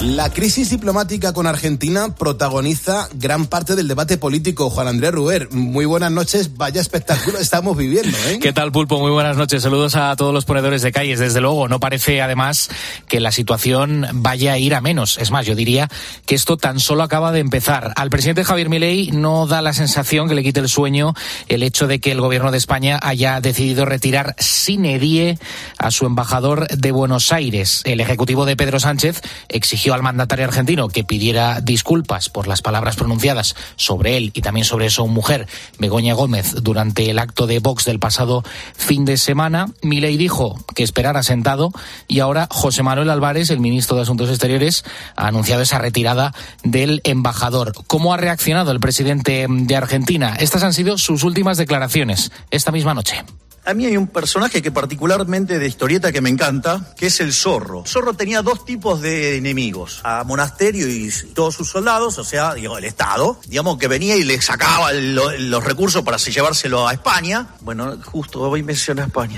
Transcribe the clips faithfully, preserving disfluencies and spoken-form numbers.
La crisis diplomática con Argentina protagoniza gran parte del debate político. Juan Andrés Ruber, muy buenas noches. Vaya espectáculo estamos viviendo, ¿eh? ¿Qué tal, Pulpo? Muy buenas noches. Saludos a todos los ponedores de calles. Desde luego, no parece, además, que la situación vaya a ir a menos. Es más, yo diría que esto tan solo acaba de empezar. Al presidente Javier Milei no da la sensación que le quite el sueño el hecho de que el gobierno de España haya decidido retirar sine die a su embajador de Buenos Aires. El ejecutivo de Pedro Sánchez exigió al mandatario argentino que pidiera disculpas por las palabras pronunciadas sobre él y también sobre su mujer, Begoña Gómez, durante el acto de Vox del pasado fin de semana. Milei dijo que esperara sentado y ahora José Manuel Álvarez, el ministro de Asuntos Exteriores, ha anunciado esa retirada del embajador. ¿Cómo ha reaccionado el presidente de Argentina? Estas han sido sus últimas declaraciones esta misma noche. A mí hay un personaje que particularmente de historieta que me encanta, que es el Zorro. Zorro tenía dos tipos de enemigos, a Monasterio y todos sus soldados, o sea, digo, el Estado, digamos, que venía y le sacaba lo, los recursos para llevárselo a España. Bueno, justo hoy menciona a España.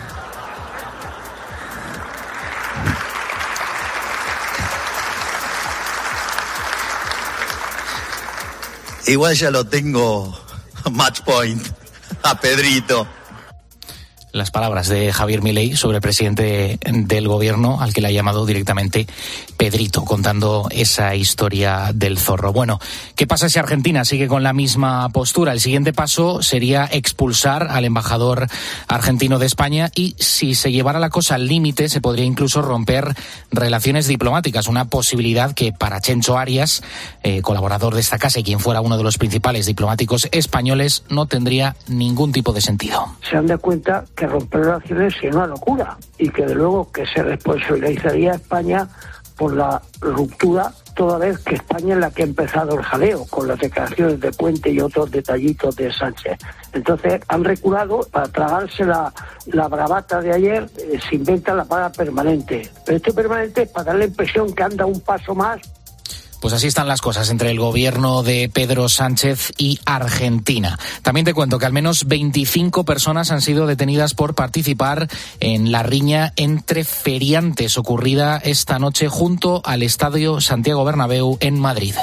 Igual ya lo tengo match point a Pedrito. Las palabras de Javier Milei sobre el presidente del gobierno, al que le ha llamado directamente Pedrito, contando esa historia del zorro. Bueno, ¿qué pasa si Argentina sigue con la misma postura? El siguiente paso sería expulsar al embajador argentino de España y, si se llevara la cosa al límite, se podría incluso romper relaciones diplomáticas, una posibilidad que para Chencho Arias, eh, colaborador de esta casa y quien fuera uno de los principales diplomáticos españoles, no tendría ningún tipo de sentido. Se dan de cuenta que romper relaciones es una locura y que de luego que se responsabilizaría a España por la ruptura, toda vez que España es la que ha empezado el jaleo con las declaraciones de Puente y otros detallitos de Sánchez. Entonces han reculado para tragarse la, la bravata de ayer. Eh, se inventa la paga permanente, pero este permanente es para dar la impresión que anda un paso más. Pues así están las cosas entre el gobierno de Pedro Sánchez y Argentina. También te cuento que al menos veinticinco personas han sido detenidas por participar en la riña entre feriantes ocurrida esta noche junto al Estadio Santiago Bernabéu en Madrid.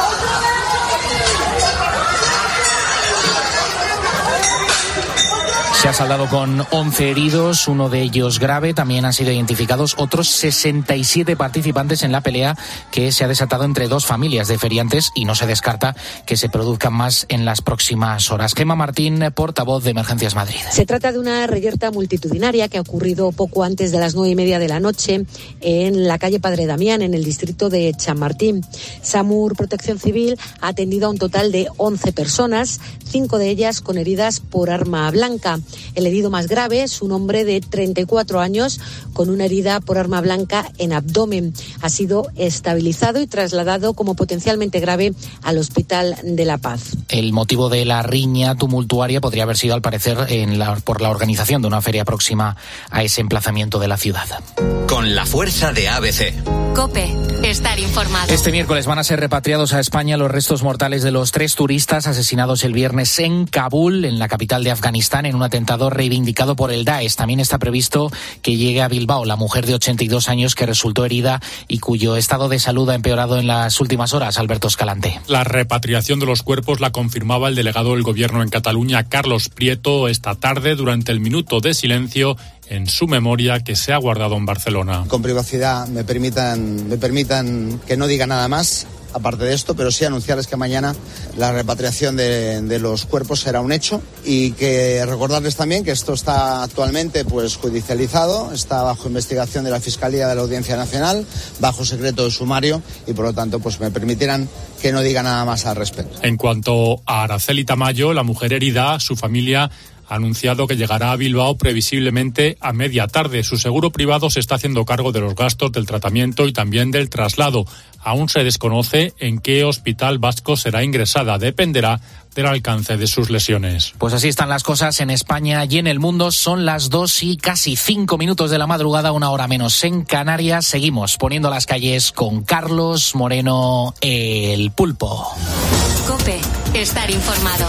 Se ha saldado con once heridos, uno de ellos grave. También han sido identificados otros sesenta y siete participantes en la pelea que se ha desatado entre dos familias de feriantes y no se descarta que se produzcan más en las próximas horas. Gemma Martín, portavoz de Emergencias Madrid. Se trata de una reyerta multitudinaria que ha ocurrido poco antes de las nueve y media de la noche en la calle Padre Damián, en el distrito de Chamartín. SAMUR Protección Civil ha atendido a un total de once personas, cinco de ellas con heridas por arma blanca. El herido más grave es un hombre de treinta y cuatro años con una herida por arma blanca en abdomen. Ha sido estabilizado y trasladado como potencialmente grave al Hospital de La Paz. El motivo de la riña tumultuaria podría haber sido, al parecer, en la, por la organización de una feria próxima a ese emplazamiento de la ciudad. Con la fuerza de A B C. COPE. Estar informado. Este miércoles van a ser repatriados a España los restos mortales de los tres turistas asesinados el viernes en Kabul, en la capital de Afganistán, en un atentado reivindicado por el Daesh. También está previsto que llegue a Bilbao la mujer de ochenta y dos años que resultó herida y cuyo estado de salud ha empeorado en las últimas horas. Alberto Escalante. La repatriación de los cuerpos la confirmaba el delegado del Gobierno en Cataluña, Carlos Prieto, esta tarde durante el minuto de silencio en su memoria que se ha guardado en Barcelona. Con privacidad me permitan, me permitan que no diga nada más aparte de esto, pero sí anunciarles que mañana la repatriación de, de los cuerpos será un hecho y que recordarles también que esto está actualmente pues judicializado, está bajo investigación de la Fiscalía de la Audiencia Nacional, bajo secreto de sumario y por lo tanto pues me permitirán que no diga nada más al respecto. En cuanto a Araceli Tamayo, la mujer herida, su familia ha anunciado que llegará a Bilbao previsiblemente a media tarde. Su seguro privado se está haciendo cargo de los gastos del tratamiento y también del traslado. Aún se desconoce en qué hospital vasco será ingresada. Dependerá del alcance de sus lesiones. Pues así están las cosas en España y en el mundo. Son las dos y casi cinco minutos de la madrugada, una hora menos en Canarias. Seguimos poniendo las calles con Carlos Moreno, el Pulpo. COPE. Estar informado.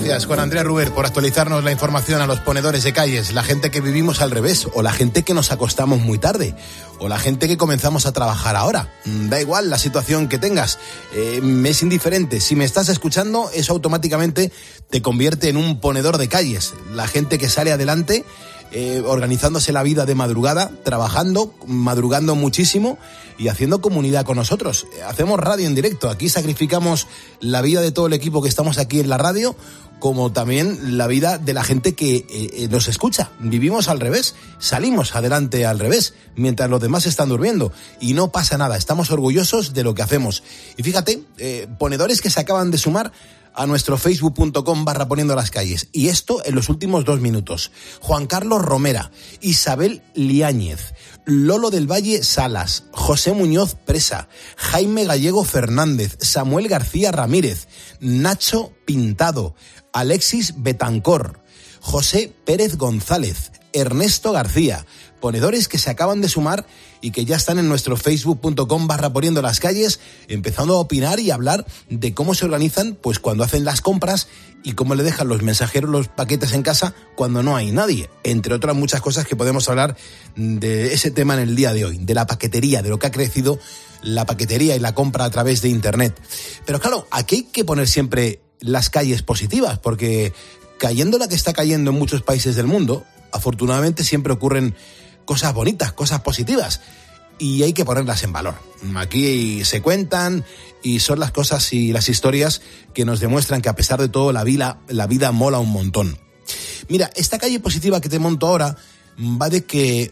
Gracias, Juan Andrés Ruber, por actualizarnos la información a los ponedores de calles, la gente que vivimos al revés, o la gente que nos acostamos muy tarde, o la gente que comenzamos a trabajar ahora. Da igual la situación que tengas, eh, me es indiferente. Si me estás escuchando, eso automáticamente te convierte en un ponedor de calles. La gente que sale adelante, eh, organizándose la vida de madrugada, trabajando, madrugando muchísimo y haciendo comunidad con nosotros. Hacemos radio en directo, aquí sacrificamos la vida de todo el equipo que estamos aquí en la radio, como también la vida de la gente que eh, nos escucha. Vivimos al revés, salimos adelante al revés, mientras los demás están durmiendo. Y no pasa nada, estamos orgullosos de lo que hacemos. Y fíjate, eh, ponedores que se acaban de sumar a nuestro facebook.com barra poniendo las calles. Y esto en los últimos dos minutos. Juan Carlos Romera, Isabel Liáñez, Lolo del Valle Salas, José Muñoz Presa, Jaime Gallego Fernández, Samuel García Ramírez, Nacho Pintado, Alexis Betancor, José Pérez González, Ernesto García, ponedores que se acaban de sumar y que ya están en nuestro facebook.com barra poniendo las calles, empezando a opinar y hablar de cómo se organizan pues cuando hacen las compras y cómo le dejan los mensajeros los paquetes en casa cuando no hay nadie, entre otras muchas cosas que podemos hablar de ese tema en el día de hoy, de la paquetería, de lo que ha crecido la paquetería y la compra a través de internet. Pero claro, aquí hay que poner siempre las calles positivas, porque cayendo la que está cayendo en muchos países del mundo, afortunadamente siempre ocurren cosas bonitas, cosas positivas, y hay que ponerlas en valor. Aquí se cuentan y son las cosas y las historias que nos demuestran que a pesar de todo la vida, la vida mola un montón. Mira, esta calle positiva que te monto ahora va de que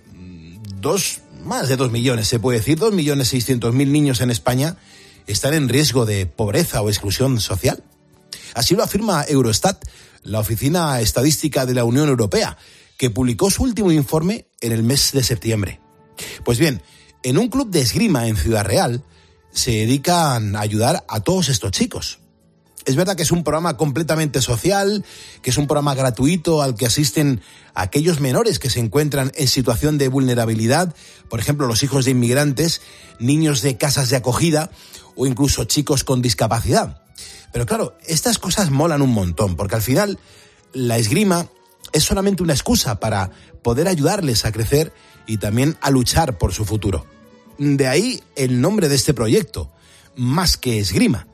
dos, más de dos millones, se puede decir, dos millones seiscientos mil niños en España están en riesgo de pobreza o exclusión social. Así lo afirma Eurostat, la Oficina Estadística de la Unión Europea, que publicó su último informe en el mes de septiembre. Pues bien, en un club de esgrima en Ciudad Real se dedican a ayudar a todos estos chicos. Es verdad que es un programa completamente social, que es un programa gratuito al que asisten aquellos menores que se encuentran en situación de vulnerabilidad, por ejemplo, los hijos de inmigrantes, niños de casas de acogida o incluso chicos con discapacidad. Pero claro, estas cosas molan un montón, porque al final la esgrima es solamente una excusa para poder ayudarles a crecer y también a luchar por su futuro. De ahí el nombre de este proyecto, Más que Esgrima.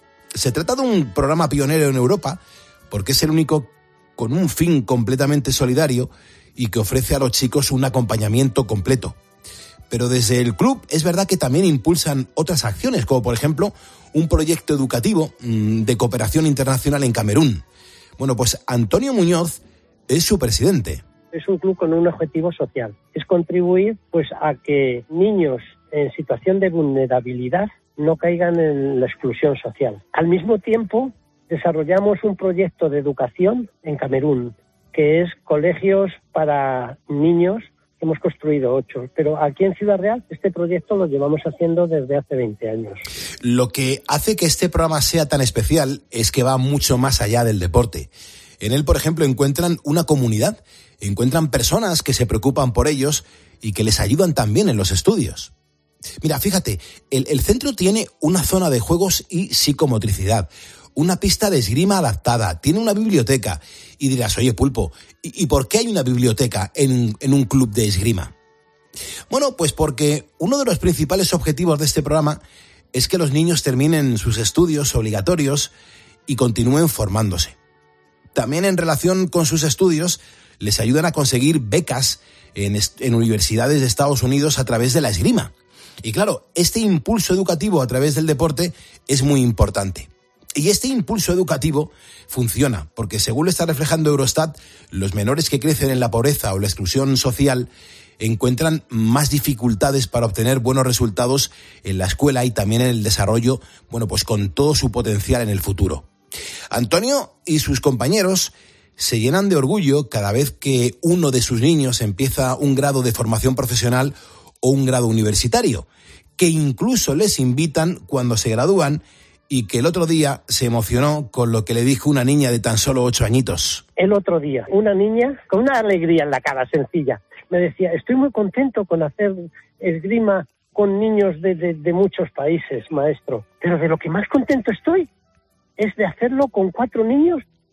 Se trata de un programa pionero en Europa porque es el único con un fin completamente solidario y que ofrece a los chicos un acompañamiento completo. Pero desde el club es verdad que también impulsan otras acciones, como por ejemplo un proyecto educativo de cooperación internacional en Camerún. Bueno, pues Antonio Muñoz es su presidente. Es un club con un objetivo social, es contribuir pues a que niños en situación de vulnerabilidad no caigan en la exclusión social. Al mismo tiempo, desarrollamos un proyecto de educación en Camerún, que es colegios para niños. Hemos construido ocho, pero aquí en Ciudad Real este proyecto lo llevamos haciendo desde hace veinte años. Lo que hace que este programa sea tan especial es que va mucho más allá del deporte. En él, por ejemplo, encuentran una comunidad, encuentran personas que se preocupan por ellos y que les ayudan también en los estudios. Mira, fíjate, el, el centro tiene una zona de juegos y psicomotricidad, una pista de esgrima adaptada, tiene una biblioteca. Y dirás, oye, Pulpo, ¿y, y por qué hay una biblioteca en, en un club de esgrima? Bueno, pues porque uno de los principales objetivos de este programa es que los niños terminen sus estudios obligatorios y continúen formándose. También en relación con sus estudios, les ayudan a conseguir becas en, en universidades de Estados Unidos a través de la esgrima. Y claro, este impulso educativo a través del deporte es muy importante. Y este impulso educativo funciona, porque según lo está reflejando Eurostat, los menores que crecen en la pobreza o la exclusión social encuentran más dificultades para obtener buenos resultados en la escuela y también en el desarrollo, bueno, pues con todo su potencial en el futuro. Antonio y sus compañeros se llenan de orgullo cada vez que uno de sus niños empieza un grado de formación profesional o un grado universitario, que incluso les invitan cuando se gradúan y que el otro día se emocionó con lo que le dijo una niña de tan solo ocho añitos. El otro día, una niña con una alegría en la cara sencilla, me decía, estoy muy contento con hacer esgrima con niños de, de, de muchos países, maestro, pero de lo que más contento estoy es de hacerlo con cuatro niños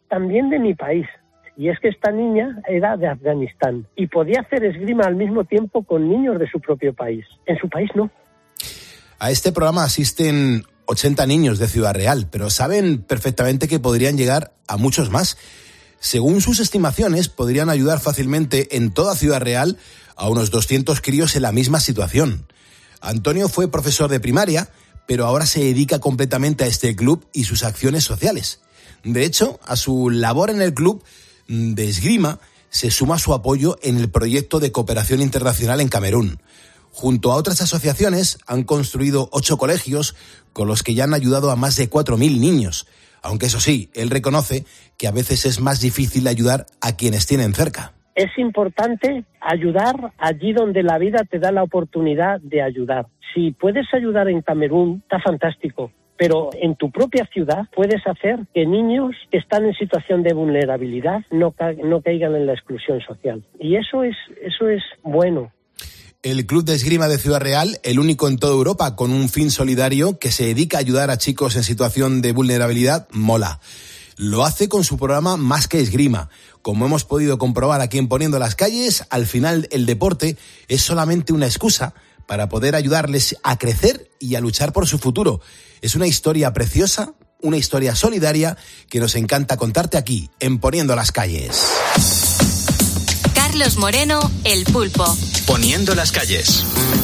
también de mi país. Y es que esta niña era de Afganistán y podía hacer esgrima al mismo tiempo con niños de su propio país. En su país no. A este programa asisten ochenta niños de Ciudad Real, pero saben perfectamente que podrían llegar a muchos más. Según sus estimaciones, podrían ayudar fácilmente en toda Ciudad Real a unos doscientos críos en la misma situación. Antonio fue profesor de primaria, pero ahora se dedica completamente a este club y sus acciones sociales. De hecho, a su labor en el club de esgrima se suma su apoyo en el proyecto de cooperación internacional en Camerún. Junto a otras asociaciones han construido ocho colegios con los que ya han ayudado a más de cuatro mil niños. Aunque eso sí, él reconoce que a veces es más difícil ayudar a quienes tienen cerca. Es importante ayudar allí donde la vida te da la oportunidad de ayudar. Si puedes ayudar en Camerún, está fantástico. Pero en tu propia ciudad puedes hacer que niños que están en situación de vulnerabilidad no, ca- no caigan en la exclusión social. Y eso es, eso es bueno. El Club de Esgrima de Ciudad Real, el único en toda Europa con un fin solidario que se dedica a ayudar a chicos en situación de vulnerabilidad, mola. Lo hace con su programa Más que Esgrima. Como hemos podido comprobar aquí en Poniendo las Calles, al final el deporte es solamente una excusa para poder ayudarles a crecer y a luchar por su futuro. Es una historia preciosa, una historia solidaria que nos encanta contarte aquí en Poniendo las Calles. Carlos Moreno, El Pulpo. Poniendo las Calles.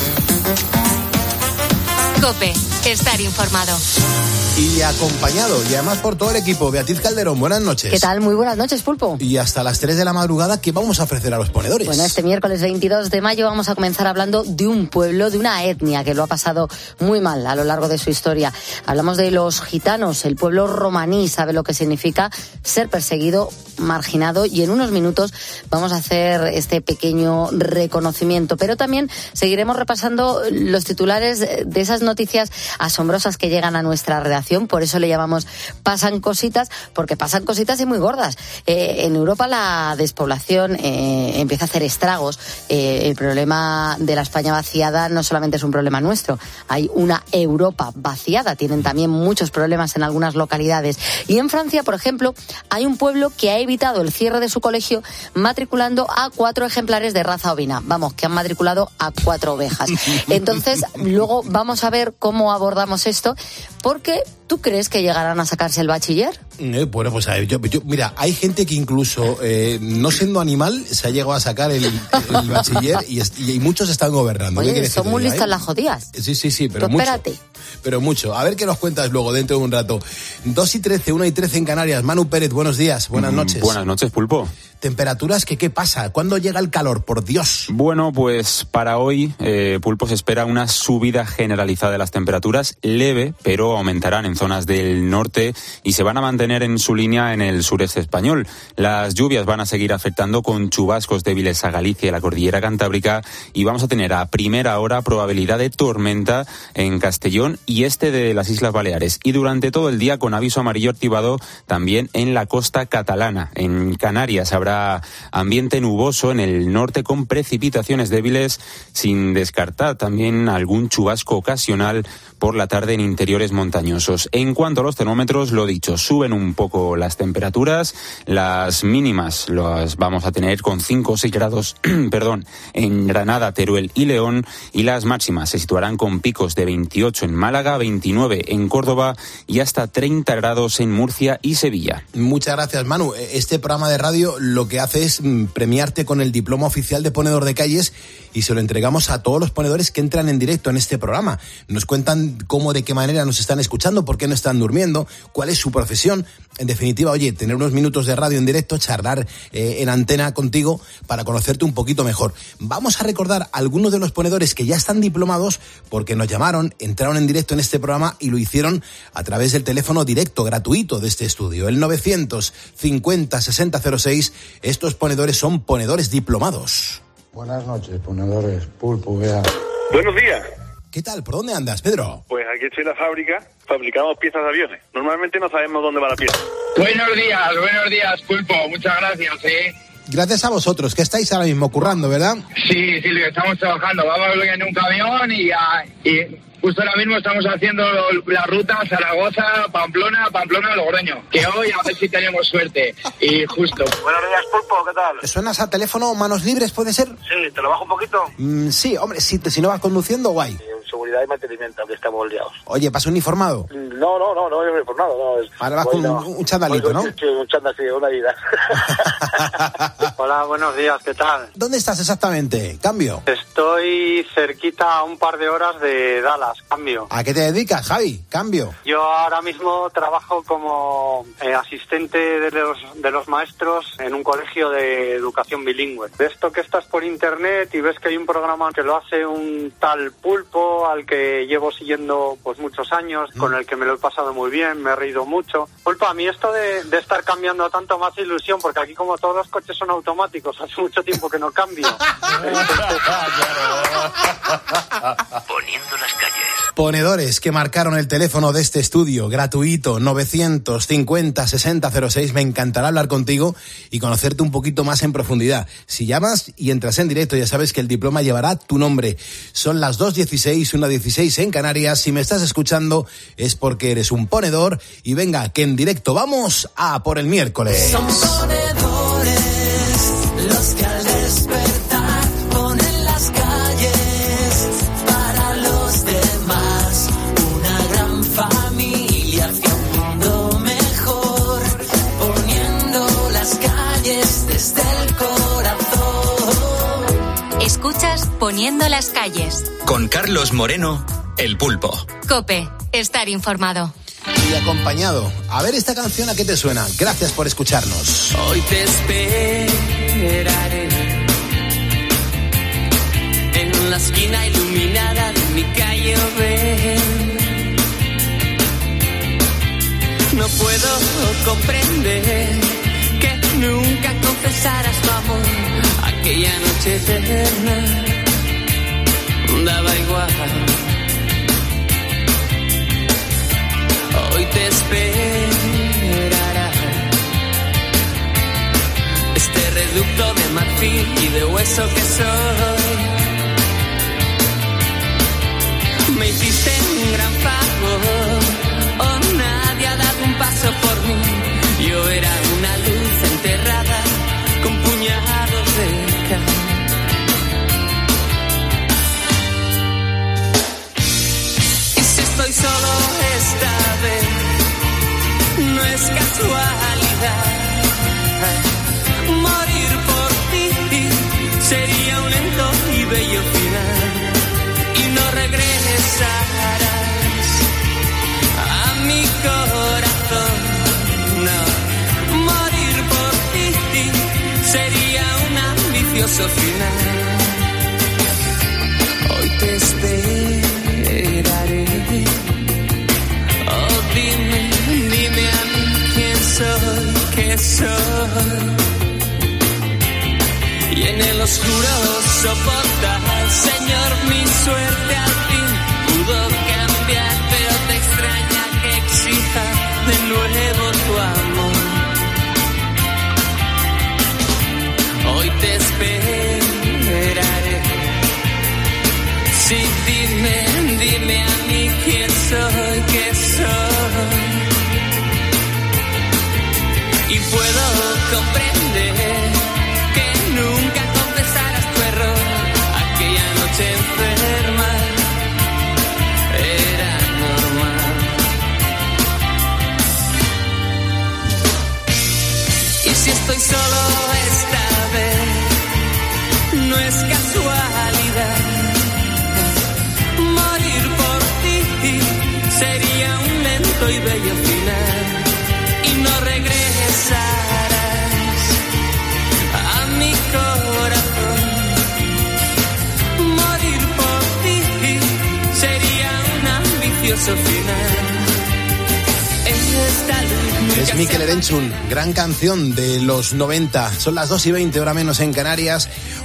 COPE, estar informado. Y acompañado, y además por todo el equipo, Beatriz Calderón, buenas noches. ¿Qué tal? Muy buenas noches, Pulpo. Y hasta las tres de la madrugada, ¿qué vamos a ofrecer a los ponedores? Bueno, este miércoles veintidós de mayo vamos a comenzar hablando de un pueblo, de una etnia que lo ha pasado muy mal a lo largo de su historia. Hablamos de los gitanos, el pueblo romaní, sabe lo que significa ser perseguido, marginado, y en unos minutos vamos a hacer este pequeño reconocimiento. Pero también seguiremos repasando los titulares de esas noticias asombrosas que llegan a nuestra redacción. Por eso le llamamos Pasan Cositas, porque pasan cositas y muy gordas. Eh, en Europa la despoblación eh, empieza a hacer estragos. Eh, el problema de la España vaciada no solamente es un problema nuestro, hay una Europa vaciada. Tienen también muchos problemas en algunas localidades. Y en Francia, por ejemplo, hay un pueblo que ha evitado el cierre de su colegio matriculando a cuatro ejemplares de raza ovina. Vamos, que han matriculado a cuatro ovejas. Entonces, luego vamos a ver cómo abordamos esto, porque ¿tú crees que llegarán a sacarse el bachiller? Eh, bueno, pues a ver, yo, yo, mira, hay gente que incluso, eh, no siendo animal, se ha llegado a sacar el, el bachiller y, y muchos están gobernando. Oye, son muy listas las jodidas. Sí, sí, sí, pero Tú mucho. espérate. Pero mucho. A ver qué nos cuentas luego, dentro de un rato. dos y trece, una y trece en Canarias. Manu Pérez, buenos días, buenas noches. Mm, buenas noches, Pulpo. Temperaturas, que qué pasa? ¿Cuándo llega el calor? Por Dios. Bueno, pues para hoy, eh, Pulpo, se espera una subida generalizada de las temperaturas, leve, pero aumentarán en zonas del norte y se van a mantener en su línea en el sureste español. Las lluvias van a seguir afectando con chubascos débiles a Galicia y la cordillera cantábrica, y vamos a tener a primera hora probabilidad de tormenta en Castellón y este de las Islas Baleares, y durante todo el día con aviso amarillo activado también en la costa catalana. En Canarias habrá ambiente nuboso en el norte con precipitaciones débiles, sin descartar también algún chubasco ocasional por la tarde en interiores montañosos. En cuanto a los termómetros, lo dicho, suben un poco las temperaturas, las mínimas las vamos a tener con cinco o seis grados perdón, en Granada, Teruel y León, y las máximas se situarán con picos de veintiocho en Málaga, veintinueve en Córdoba y hasta treinta grados en Murcia y Sevilla. Muchas gracias, Manu. Este programa de radio lo que hace es premiarte con el diploma oficial de ponedor de calles, y se lo entregamos a todos los ponedores que entran en directo en este programa. Nos cuentan cómo, de qué manera nos están escuchando, por qué no están durmiendo, cuál es su profesión. En definitiva, oye, tener unos minutos de radio en directo, charlar eh, en antena contigo para conocerte un poquito mejor. Vamos a recordar a algunos de los ponedores que ya están diplomados, porque nos llamaron, entraron en directo en este programa y lo hicieron a través del teléfono directo, gratuito de este estudio, el novecientos cincuenta sesenta cero seis. Estos ponedores son ponedores diplomados. Buenas noches, ponedores. Pulpo, vea. Buenos días. ¿Qué tal? ¿Por dónde andas, Pedro? Pues aquí estoy en la fábrica, fabricamos piezas de aviones. Normalmente no sabemos dónde va la pieza. Buenos días, buenos días, Pulpo. Muchas gracias, ¿eh? Gracias a vosotros, que estáis ahora mismo currando, ¿verdad? Sí, sí, estamos trabajando. Vamos en un camión y, a, y justo ahora mismo estamos haciendo la ruta Zaragoza, Pamplona, Pamplona, Logroño. Que hoy a ver si tenemos suerte. Y justo. Buenos días, Pulpo, ¿qué tal? ¿Suenas a teléfono manos libres, puede ser? Sí, ¿te lo bajo un poquito? Mm, sí, hombre, si, te, si no vas conduciendo, guay. Sí, en seguridad y mantenimiento, que estamos liados. Oye, ¿vas uniformado? No, no, no, no es uniformado, no. Es, Ahora vas con no. un, un chandalito, voy, ¿no? Sí, un chandal, sí, una ida. Hola, buenos días, ¿qué tal? ¿Dónde estás exactamente? Cambio. Estoy cerquita a un par de horas de Dallas, cambio. ¿A qué te dedicas, Javi? Cambio. Yo ahora mismo trabajo como eh, asistente de los, de los maestros en un colegio de educación bilingüe. De esto que estás por internet y ves que hay un programa que lo hace un tal Pulpo al que llevo siguiendo pues muchos años, mm. con el que me lo he pasado muy bien, me he reído mucho. Pulpo, a mí esto de, de estar cambiando tanto más ilusión, porque aquí como todos los coches son automáticos, hace mucho tiempo que no cambio. Poniendo las calles. Ponedores que marcaron el teléfono de este estudio, gratuito, novecientos cincuenta sesenta cero seis. Me encantará hablar contigo y conocerte un poquito más en profundidad. Si llamas y entras en directo, ya sabes que el diploma llevará tu nombre. Son las dos dieciséis, una dieciséis en Canarias. Si me estás escuchando es porque eres un ponedor. Y venga, que en directo vamos a por el miércoles. Son ponedores los que al despertar ponen las calles para los demás. Una gran familia hacia un mundo mejor, poniendo las calles desde el corazón. Escuchas Poniendo las calles. Con Carlos Moreno, El Pulpo. COPE, estar informado. Y acompañado. A ver esta canción, ¿a qué te suena? Gracias por escucharnos. Hoy te esperaré en la esquina iluminada de mi calle. Ven. No puedo comprender que nunca confesaras tu amor. Aquella noche eterna daba igual. Hoy te esperará este reducto de marfil y de hueso que soy. Me hiciste un gran favor, oh, nadie ha dado un paso por mí. Yo era una luz enterrada con puñados de cal. Y si estoy solo esta vez, no es casualidad. Morir por ti sería un lento y bello final. Y no regresarás a mi corazón. No, morir por ti sería un ambicioso final. Hoy te esperaré. Oh, dime, dime a mí quién soy, qué soy. Y en el oscuro soportar, Señor, mi suerte al fin pudo cambiar, pero te extraña que exija de nuevo tu amor. Hoy te esperaré. Sí, dime, dime a mí quién soy, qué soy. Y puedo comprender que nunca confesaras tu error. Aquella noche enferma era normal. Y si estoy solo esta vez, no es casualidad. Morir por ti sería un lento y bello final. Y no regresarás a mi corazón. Morir por ti sería un ambicioso final. Esta luz nunca Es Mikel Erentzun, gran canción de los noventa. Son las dos y veinte, hora menos en Canarias.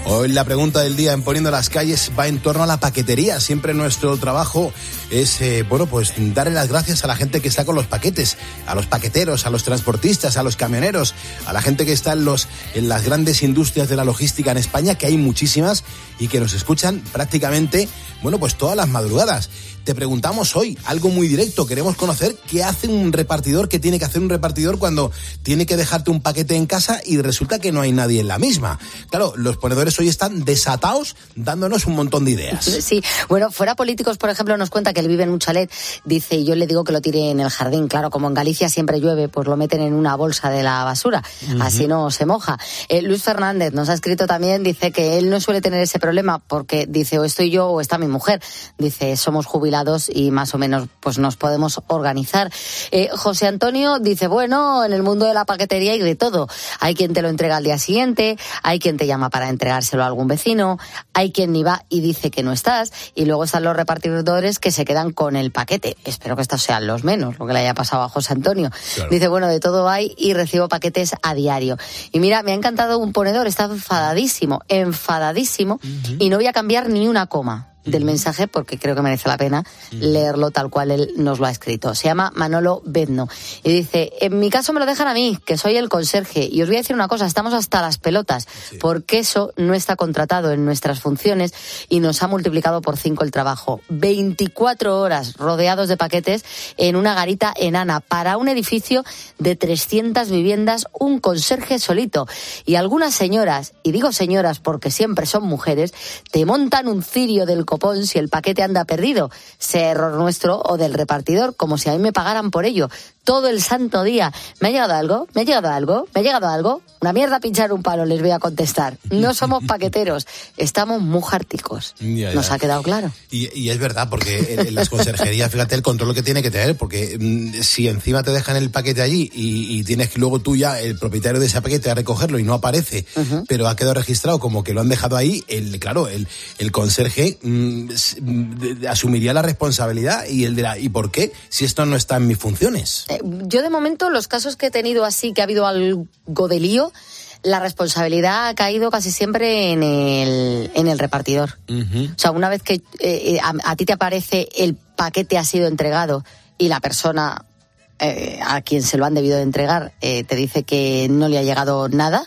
Hoy la pregunta del día en Poniendo las Calles va en torno a la paquetería. Siempre nuestro trabajo es, eh, bueno, pues darle las gracias a la gente que está con los paquetes, a los paqueteros, a los transportistas, a los camioneros, a la gente que está en, los, en las grandes industrias de la logística en España, que hay muchísimas y que nos escuchan prácticamente, bueno, pues todas las madrugadas. Te preguntamos hoy algo muy directo. Queremos conocer qué hace un repartidor, qué tiene que hacer un repartidor cuando tiene que dejarte un paquete en casa y resulta que no hay nadie en la misma. Claro, los ponedores hoy están desatados dándonos un montón de ideas. Sí, bueno, fuera políticos, por ejemplo, nos cuenta que él vive en un chalet. Dice, yo le digo que lo tire en el jardín. Claro, como en Galicia siempre llueve, pues lo meten en una bolsa de la basura. Uh-huh. Así no se moja. Eh, Luis Fernández nos ha escrito también, dice que él no suele tener ese problema porque dice, o estoy yo o está mi mujer. Dice, somos jubilados y más o menos pues nos podemos organizar. Eh, José Antonio dice, bueno, en el mundo de la paquetería hay de todo. Hay quien te lo entrega al día siguiente, hay quien te llama para entregárselo a algún vecino, hay quien ni va y dice que no estás, y luego están los repartidores que se quedan con el paquete. Espero que estos sean los menos, lo que le haya pasado a José Antonio. Claro. Dice, bueno, de todo hay y recibo paquetes a diario. Y mira, me ha encantado un ponedor, está enfadadísimo, enfadadísimo, uh-huh. y no voy a cambiar ni una coma del mensaje porque creo que merece la pena leerlo tal cual él nos lo ha escrito. Se llama Manolo Bedno y dice, en mi caso me lo dejan a mí, que soy el conserje, y os voy a decir una cosa, estamos hasta las pelotas, sí. porque eso no está contratado en nuestras funciones y nos ha multiplicado por cinco el trabajo. veinticuatro horas rodeados de paquetes en una garita enana para un edificio de trescientas viviendas, un conserje solito. Y algunas señoras, y digo señoras porque siempre son mujeres, te montan un cirio del copón si el paquete anda perdido, sea error nuestro o del repartidor, como si a mí me pagaran por ello. Todo el santo día. ¿Me ha llegado algo? ¿Me ha llegado algo? ¿Me ha llegado algo? Una mierda pinchar un palo, les voy a contestar. No somos paqueteros, estamos muy járticos. Ya, ya. ¿Nos ha quedado claro? Y, y es verdad, porque en las conserjerías, fíjate el control que tiene que tener, porque mmm, si encima te dejan el paquete allí y, y tienes que luego tú ya, el propietario de ese paquete, a recogerlo y no aparece, uh-huh. pero ha quedado registrado como que lo han dejado ahí, el claro, el, el conserje mmm, asumiría la responsabilidad y el de la, ¿y por qué? Si esto no está en mis funciones. Eh, yo de momento, los casos que he tenido así, que ha habido algo de lío, la responsabilidad ha caído casi siempre en el, en el repartidor. Uh-huh. O sea, una vez que eh, a, a ti te aparece el paquete ha sido entregado y la persona eh, a quien se lo han debido de entregar eh, te dice que no le ha llegado nada,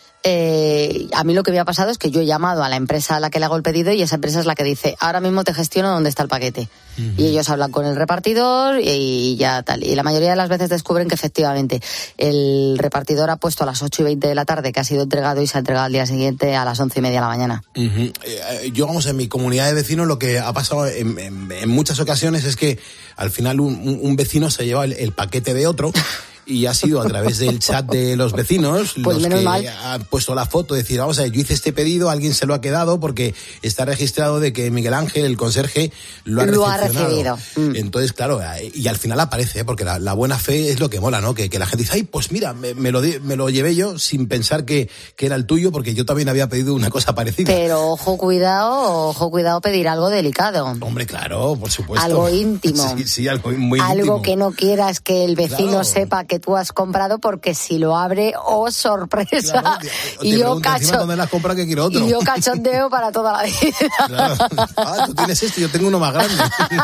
Eh, a mí lo que me ha pasado es que yo he llamado a la empresa a la que le hago el pedido y esa empresa es la que dice, ahora mismo te gestiono dónde está el paquete. Uh-huh. Y ellos hablan con el repartidor y ya tal. Y la mayoría de las veces descubren que efectivamente el repartidor ha puesto a las ocho y veinte de la tarde que ha sido entregado y se ha entregado al día siguiente a las once y media de la mañana. Uh-huh. Eh, yo, vamos, en mi comunidad de vecinos lo que ha pasado en, en, en muchas ocasiones es que al final un, un vecino se lleva el, el paquete de otro y ha sido a través del chat de los vecinos pues los menos que mal. han puesto la foto, decir, vamos a ver, yo hice este pedido, alguien se lo ha quedado porque está registrado de que Miguel Ángel, el conserje, lo ha lo recepcionado. Ha recibido. Mm. Entonces, claro, y al final aparece, ¿eh? porque la, la buena fe es lo que mola, ¿no? Que, que la gente dice, ay, pues mira, me, me, lo, me lo llevé yo sin pensar que, que era el tuyo, porque yo también había pedido una cosa parecida. Pero ojo, cuidado, ojo, cuidado pedir algo delicado. Hombre, claro, por supuesto. Algo íntimo. Sí, sí, algo muy algo íntimo. Que no quieras que el vecino claro. sepa que tú has comprado, porque si lo abre, oh, sorpresa. Claro, te, te y yo cacho, ¿dónde las compras que quiero otro? Y yo cachondeo para toda la vida. Claro. Ah, tú tienes esto, yo tengo uno más grande.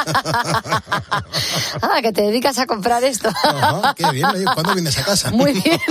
Ah, que te dedicas a comprar esto. Ajá, qué bien. ¿Cuándo vienes a casa? Muy bien.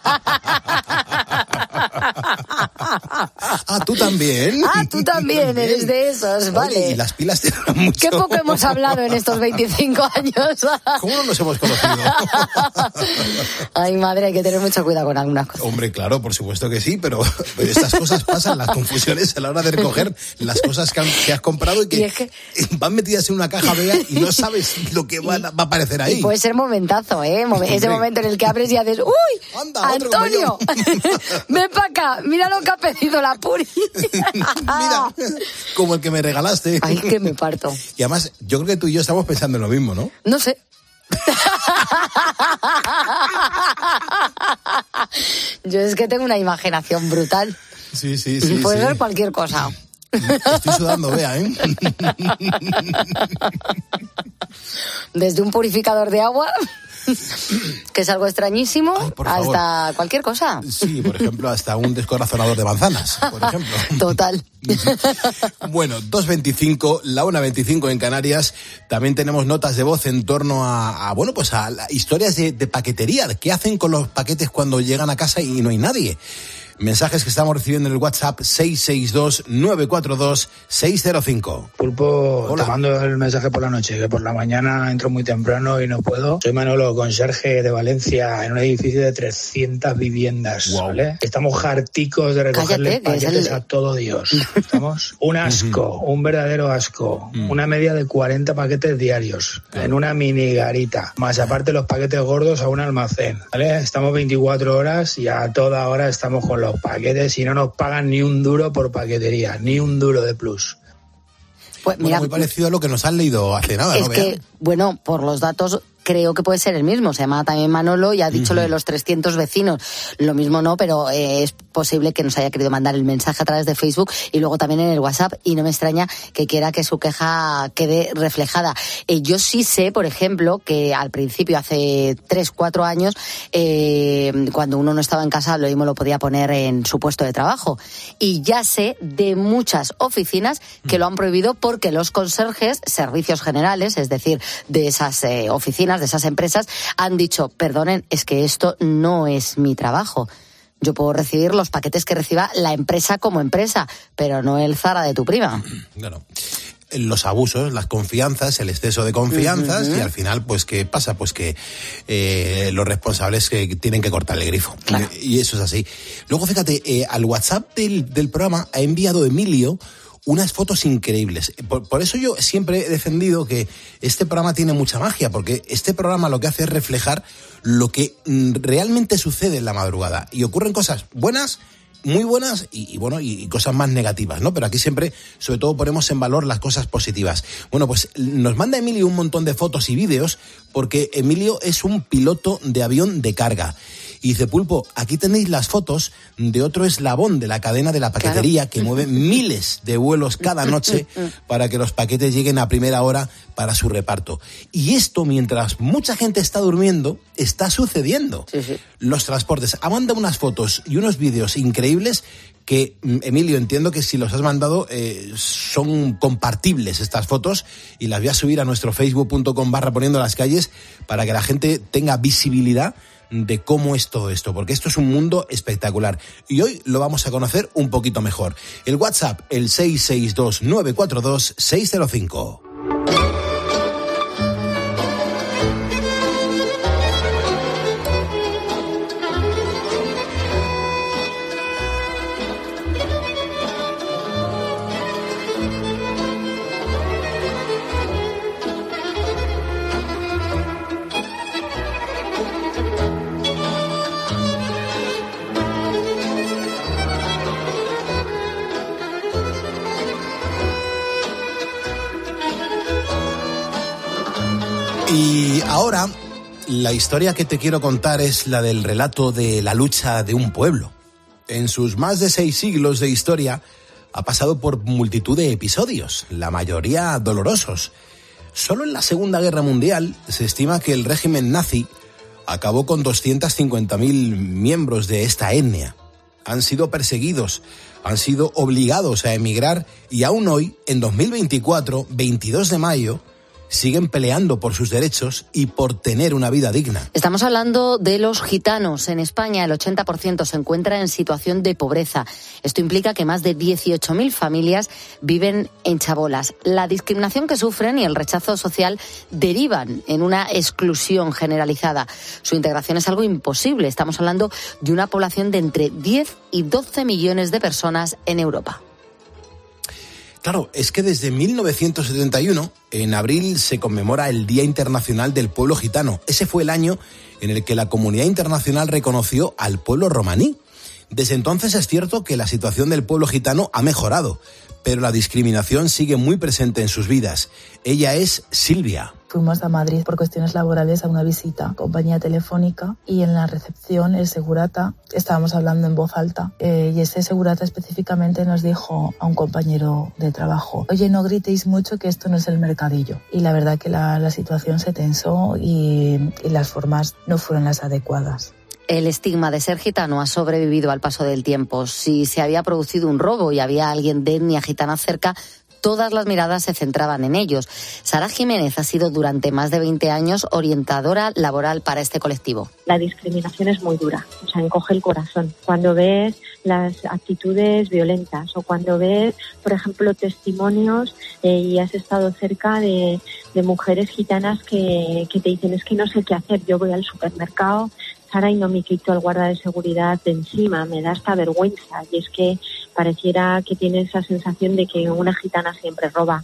Ah, tú también. Ah, tú también, también. Eres de esos, vale. Oye, y las pilas te duran mucho. Qué poco hemos hablado en estos veinticinco años. ¿Cómo no nos hemos conocido? Ay, madre, hay que tener mucho cuidado con algunas cosas. Hombre, claro, por supuesto que sí, pero estas cosas pasan, las confusiones a la hora de recoger las cosas que, han, que has comprado y que, y es que van metidas en una caja vea y no sabes lo que va, va a aparecer ahí. Y puede ser momentazo, ¿eh? Mom- ese momento en el que abres y haces, ¡uy! Anda, ¡Antonio! ¡Ven para acá! ¡Mira lo que ha pedido la Puri! Mira, como el que me regalaste. Ay, que me parto. Y además, yo creo que tú y yo estamos pensando en lo mismo, ¿no? No sé. Yo es que tengo una imaginación brutal. Sí, sí, sí. Puede sí. ser cualquier cosa. Estoy sudando, vea, ¿eh? Desde un purificador de agua Que es algo extrañísimo. Ay, por hasta favor. Cualquier cosa. Sí, por ejemplo, hasta un descorazonador de manzanas, por ejemplo. Total. Bueno, dos veinticinco, la una veinticinco en Canarias. También tenemos notas de voz en torno a, a bueno, pues a, a historias de, de paquetería. ¿Qué hacen con los paquetes cuando llegan a casa y no hay nadie? Mensajes que estamos recibiendo en el WhatsApp seis seis dos, nueve cuatro dos, seis cero cinco. Pulpo, Hola. te mando el mensaje por la noche, que por la mañana entro muy temprano y no puedo. Soy Manolo, conserje de Valencia, en un edificio de trescientas viviendas, wow. ¿Vale? Estamos harticos de recogerle Cállate, paquetes el... a todo Dios. ¿Estamos? Un asco, un verdadero asco. Mm. Una media de cuarenta paquetes diarios, claro. En una mini garita. Más aparte los paquetes gordos a un almacén, ¿vale? Estamos veinticuatro horas y a toda hora estamos con los los paquetes y no nos pagan ni un duro por paquetería, ni un duro de plus. Pues mira, bueno, muy parecido a lo que nos han leído hace nada, es ¿no? que, Vean. bueno, por los datos creo que puede ser el mismo. Se llama también Manolo y ha dicho uh-huh. lo de los trescientos vecinos. Lo mismo no, pero eh, es posible que nos haya querido mandar el mensaje a través de Facebook y luego también en el WhatsApp, y no me extraña que quiera que su queja quede reflejada. Eh, yo sí sé, por ejemplo, que al principio, hace tres, cuatro años, eh, cuando uno no estaba en casa, lo mismo lo podía poner en su puesto de trabajo. Y ya sé de muchas oficinas que lo han prohibido porque los conserjes, servicios generales, es decir, de esas eh, oficinas, de esas empresas, han dicho, perdonen, es que esto no es mi trabajo. Yo puedo recibir los paquetes que reciba la empresa como empresa, pero no el Zara de tu prima. Claro. Los abusos, las confianzas, el exceso de confianzas, uh-huh. y al final, pues, ¿qué pasa? Pues que eh, los responsables que tienen que cortar el grifo. Claro. Y eso es así. Luego, fíjate, eh, al WhatsApp del, del programa ha enviado Emilio unas fotos increíbles. Por, por eso yo siempre he defendido que este programa tiene mucha magia, porque este programa lo que hace es reflejar lo que mm, realmente sucede en la madrugada. Y ocurren cosas buenas, muy buenas, y, y bueno, y, y cosas más negativas, ¿no? Pero aquí siempre, sobre todo, ponemos en valor las cosas positivas. Bueno, pues nos manda Emilio un montón de fotos y vídeos, porque Emilio es un piloto de avión de carga. Y dice, Pulpo, aquí tenéis las fotos de otro eslabón de la cadena de la paquetería, claro, que mueve miles de vuelos cada noche para que los paquetes lleguen a primera hora para su reparto. Y esto, mientras mucha gente está durmiendo, está sucediendo. Sí, sí. Los transportes. Ha mandado unas fotos y unos vídeos increíbles que, Emilio, entiendo que si los has mandado eh, son compartibles estas fotos, y las voy a subir a nuestro facebook punto com barra poniendo las calles para que la gente tenga visibilidad de cómo es todo esto, porque esto es un mundo espectacular y hoy lo vamos a conocer un poquito mejor. El WhatsApp, el seis seis dos, nueve cuatro dos, seis cero cinco. Y ahora, la historia que te quiero contar es la del relato de la lucha de un pueblo. En sus más de seis siglos de historia, ha pasado por multitud de episodios, la mayoría dolorosos. Solo en la Segunda Guerra Mundial se estima que el régimen nazi acabó con doscientos cincuenta mil miembros de esta etnia. Han sido perseguidos, han sido obligados a emigrar y aún hoy, en dos mil veinticuatro, veintidós de mayo, siguen peleando por sus derechos y por tener una vida digna. Estamos hablando de los gitanos. En España el ochenta por ciento se encuentra en situación de pobreza. Esto implica que más de dieciocho mil familias viven en chabolas. La discriminación que sufren y el rechazo social derivan en una exclusión generalizada. Su integración es algo imposible. Estamos hablando de una población de entre diez y doce millones de personas en Europa. Claro, es que desde mil novecientos setenta y uno, en abril, se conmemora el Día Internacional del Pueblo Gitano. Ese fue el año en el que la comunidad internacional reconoció al pueblo romaní. Desde entonces es cierto que la situación del pueblo gitano ha mejorado, pero la discriminación sigue muy presente en sus vidas. Ella es Silvia. fuimos a Madrid por cuestiones laborales a una visita, compañía telefónica, y en la recepción el segurata, estábamos hablando en voz alta, eh, y ese segurata específicamente nos dijo a un compañero de trabajo: oye, no gritéis mucho que esto no es el mercadillo. Y la verdad que la, la situación se tensó y, y las formas no fueron las adecuadas. El estigma de ser gitano ha sobrevivido al paso del tiempo. Si se había producido un robo y había alguien de etnia gitana cerca, todas las miradas se centraban en ellos. Sara Jiménez ha sido durante más de veinte años orientadora laboral para este colectivo. La discriminación es muy dura, o sea, encoge el corazón. Cuando ves las actitudes violentas o cuando ves, por ejemplo, testimonios eh, y has estado cerca de, de mujeres gitanas que, que te dicen: es que no sé qué hacer, yo voy al supermercado, Sara, y no me quito al guarda de seguridad de encima, me da esta vergüenza. Y es que pareciera que tiene esa sensación de que una gitana siempre roba.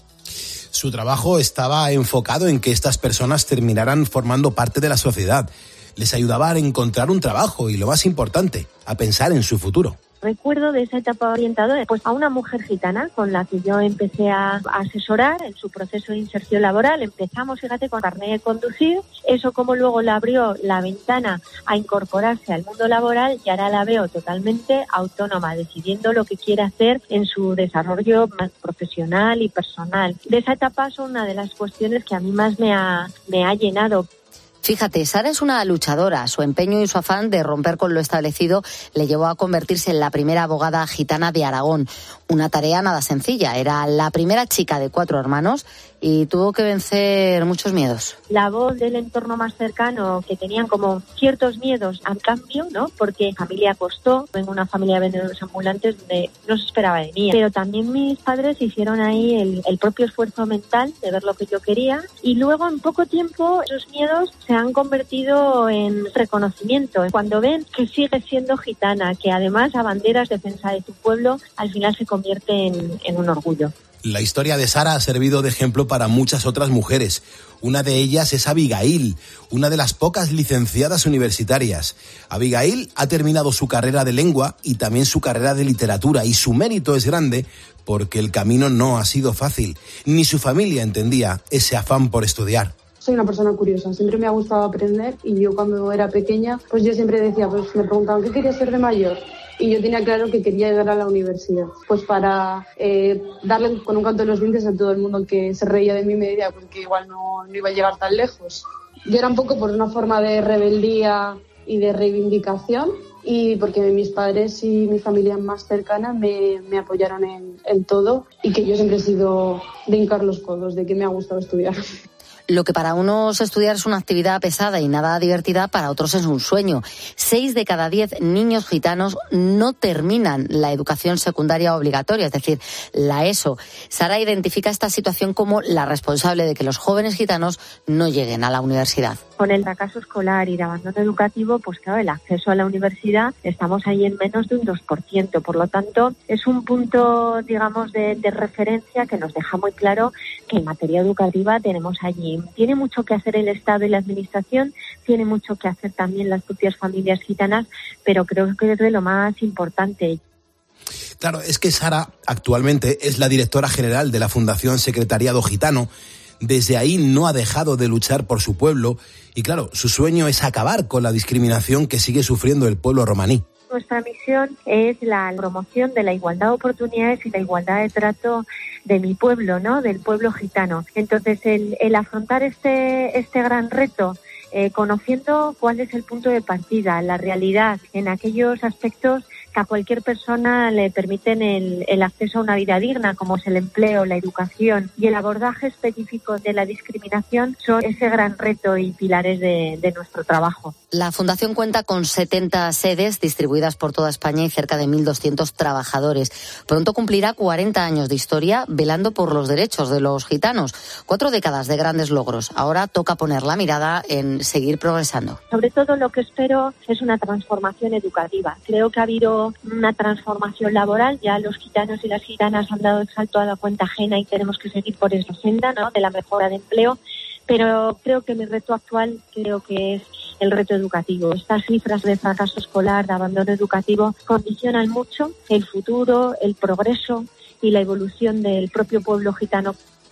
Su trabajo estaba enfocado en que estas personas terminaran formando parte de la sociedad. Les ayudaba a encontrar un trabajo y, lo más importante, a pensar en su futuro. Recuerdo de esa etapa orientadora pues a una mujer gitana con la que yo empecé a asesorar en su proceso de inserción laboral. Empezamos, fíjate, con carnet de conducir, eso como luego le abrió la ventana a incorporarse al mundo laboral, y ahora la veo totalmente autónoma, decidiendo lo que quiere hacer en su desarrollo más profesional y personal. De esa etapa son una de las cuestiones que a mí más me ha, me ha llenado. Fíjate, Sara es una luchadora. Su empeño y su afán de romper con lo establecido le llevó a convertirse en la primera abogada gitana de Aragón. Una tarea nada sencilla. Era la primera chica de cuatro hermanos y tuvo que vencer muchos miedos. La voz del entorno más cercano, que tenían como ciertos miedos al cambio, ¿no? Porque familia costó, vengo de una familia de vendedores ambulantes donde no se esperaba de mí. Pero también mis padres hicieron ahí el, el propio esfuerzo mental de ver lo que yo quería, y luego en poco tiempo esos miedos se han convertido en reconocimiento. Cuando ven que sigues siendo gitana, que además abanderas defensa de tu pueblo, al final se convierte en, en un orgullo. La historia de Sara ha servido de ejemplo para muchas otras mujeres. Una de ellas es Abigail, una de las pocas licenciadas universitarias. Abigail ha terminado su carrera de lengua y también su carrera de literatura, y su mérito es grande porque el camino no ha sido fácil. Ni su familia entendía ese afán por estudiar. Soy una persona curiosa, siempre me ha gustado aprender, y yo cuando era pequeña, pues yo siempre decía, pues me preguntaban, ¿qué quería ser de mayor? Y yo tenía claro que quería llegar a la universidad, pues para eh, darle con un canto de los dientes a todo el mundo que se reía de mí, me decía pues que igual no, no iba a llegar tan lejos. Yo era un poco por una forma de rebeldía y de reivindicación, y porque mis padres y mi familia más cercana me, me apoyaron en, en todo, y que yo siempre he sido de hincar los codos, de que me ha gustado estudiar. Lo que para unos estudiar es una actividad pesada y nada divertida, para otros es un sueño. Seis de cada diez niños gitanos no terminan la educación secundaria obligatoria, es decir, la ESO. Sara identifica esta situación como la responsable de que los jóvenes gitanos no lleguen a la universidad. Con el fracaso escolar y el abandono educativo, pues claro, el acceso a la universidad estamos ahí en menos de un dos por ciento. Por lo tanto, es un punto, digamos, de, de referencia que nos deja muy claro que en materia educativa tenemos allí. Tiene mucho que hacer el Estado y la Administración, tiene mucho que hacer también las propias familias gitanas, pero creo que es de lo más importante. Claro, es que Sara actualmente es la directora general de la Fundación Secretariado Gitano. Desde ahí no ha dejado de luchar por su pueblo y, claro, su sueño es acabar con la discriminación que sigue sufriendo el pueblo romaní. Nuestra misión es la promoción de la igualdad de oportunidades y la igualdad de trato de mi pueblo, ¿no? Del pueblo gitano. Entonces, el, el afrontar este, este gran reto, eh, conociendo cuál es el punto de partida, la realidad, en aquellos aspectos que a cualquier persona le permiten el, el acceso a una vida digna, como es el empleo, la educación, y el abordaje específico de la discriminación, son ese gran reto y pilares de, de nuestro trabajo. La Fundación cuenta con setenta sedes distribuidas por toda España y cerca de mil doscientos trabajadores. Pronto cumplirá cuarenta años de historia velando por los derechos de los gitanos. Cuatro décadas de grandes logros. Ahora toca poner la mirada en seguir progresando. Sobre todo lo que espero es una transformación educativa. Creo que ha habido una transformación laboral. Ya los gitanos y las gitanas han dado el salto a la cuenta ajena y tenemos que seguir por esa senda, ¿no?, de la mejora de empleo. Pero creo que mi reto actual creo que es el reto educativo. Estas cifras de fracaso escolar, de abandono educativo, condicionan mucho el futuro, el progreso y la evolución del propio pueblo gitano.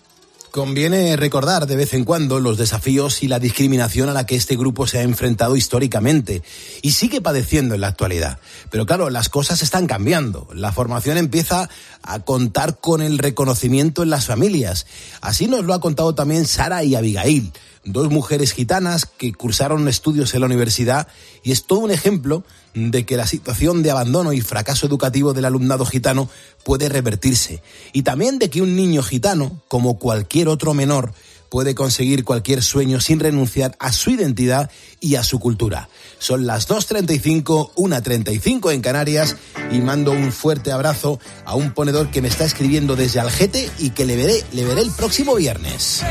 Conviene recordar de vez en cuando los desafíos y la discriminación a la que este grupo se ha enfrentado históricamente y sigue padeciendo en la actualidad. Pero claro, las cosas están cambiando. La formación empieza a contar con el reconocimiento en las familias. Así nos lo ha contado también Sara y Abigail, dos mujeres gitanas que cursaron estudios en la universidad, y es todo un ejemplo de que la situación de abandono y fracaso educativo del alumnado gitano puede revertirse, y también de que un niño gitano, como cualquier otro menor, puede conseguir cualquier sueño sin renunciar a su identidad y a su cultura. Son las dos treinta y cinco, una treinta y cinco en Canarias, y mando un fuerte abrazo a un ponedor que me está escribiendo desde Algete y que le veré, le veré el próximo viernes.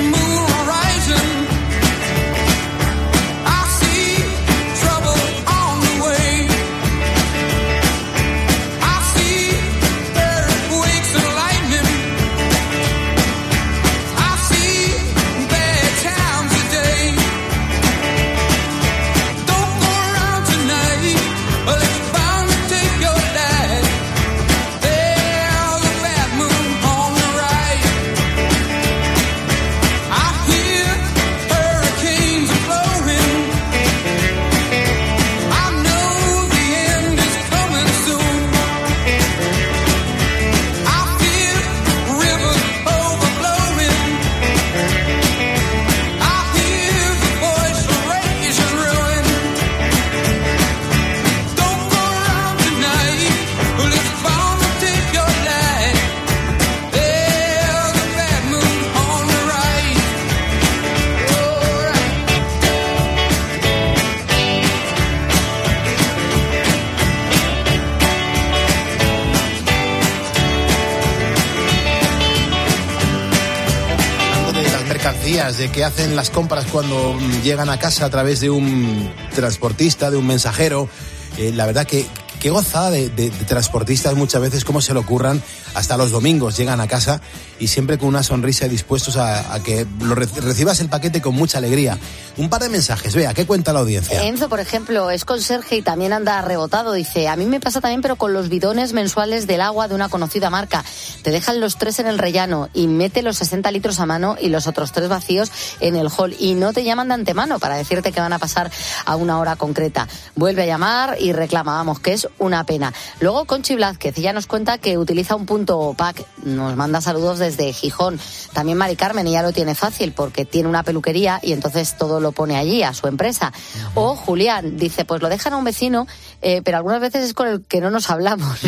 De que hacen las compras cuando llegan a casa a través de un transportista, de un mensajero. Eh, la verdad que qué gozada de, de, de transportistas muchas veces, cómo se le ocurran. Hasta los domingos llegan a casa y siempre con una sonrisa y dispuestos a, a que lo re- recibas el paquete con mucha alegría. Un par de mensajes, vea, ¿qué cuenta la audiencia? Enzo, por ejemplo, es conserje y también anda rebotado. Dice, a mí me pasa también, pero con los bidones mensuales del agua de una conocida marca. Te dejan los tres en el rellano y mete los sesenta litros a mano y los otros tres vacíos en el hall. Y no te llaman de antemano para decirte que van a pasar a una hora concreta. Vuelve a llamar y reclama, vamos, que es una pena. Luego Conchi Blázquez, ella nos cuenta que utiliza un punto pack. Nos manda saludos desde Gijón. También Mari Carmen, ella lo tiene fácil porque tiene una peluquería y entonces todo lo pone allí, a su empresa. O Julián dice, pues lo dejan a un vecino, eh, pero algunas veces es con el que no nos hablamos.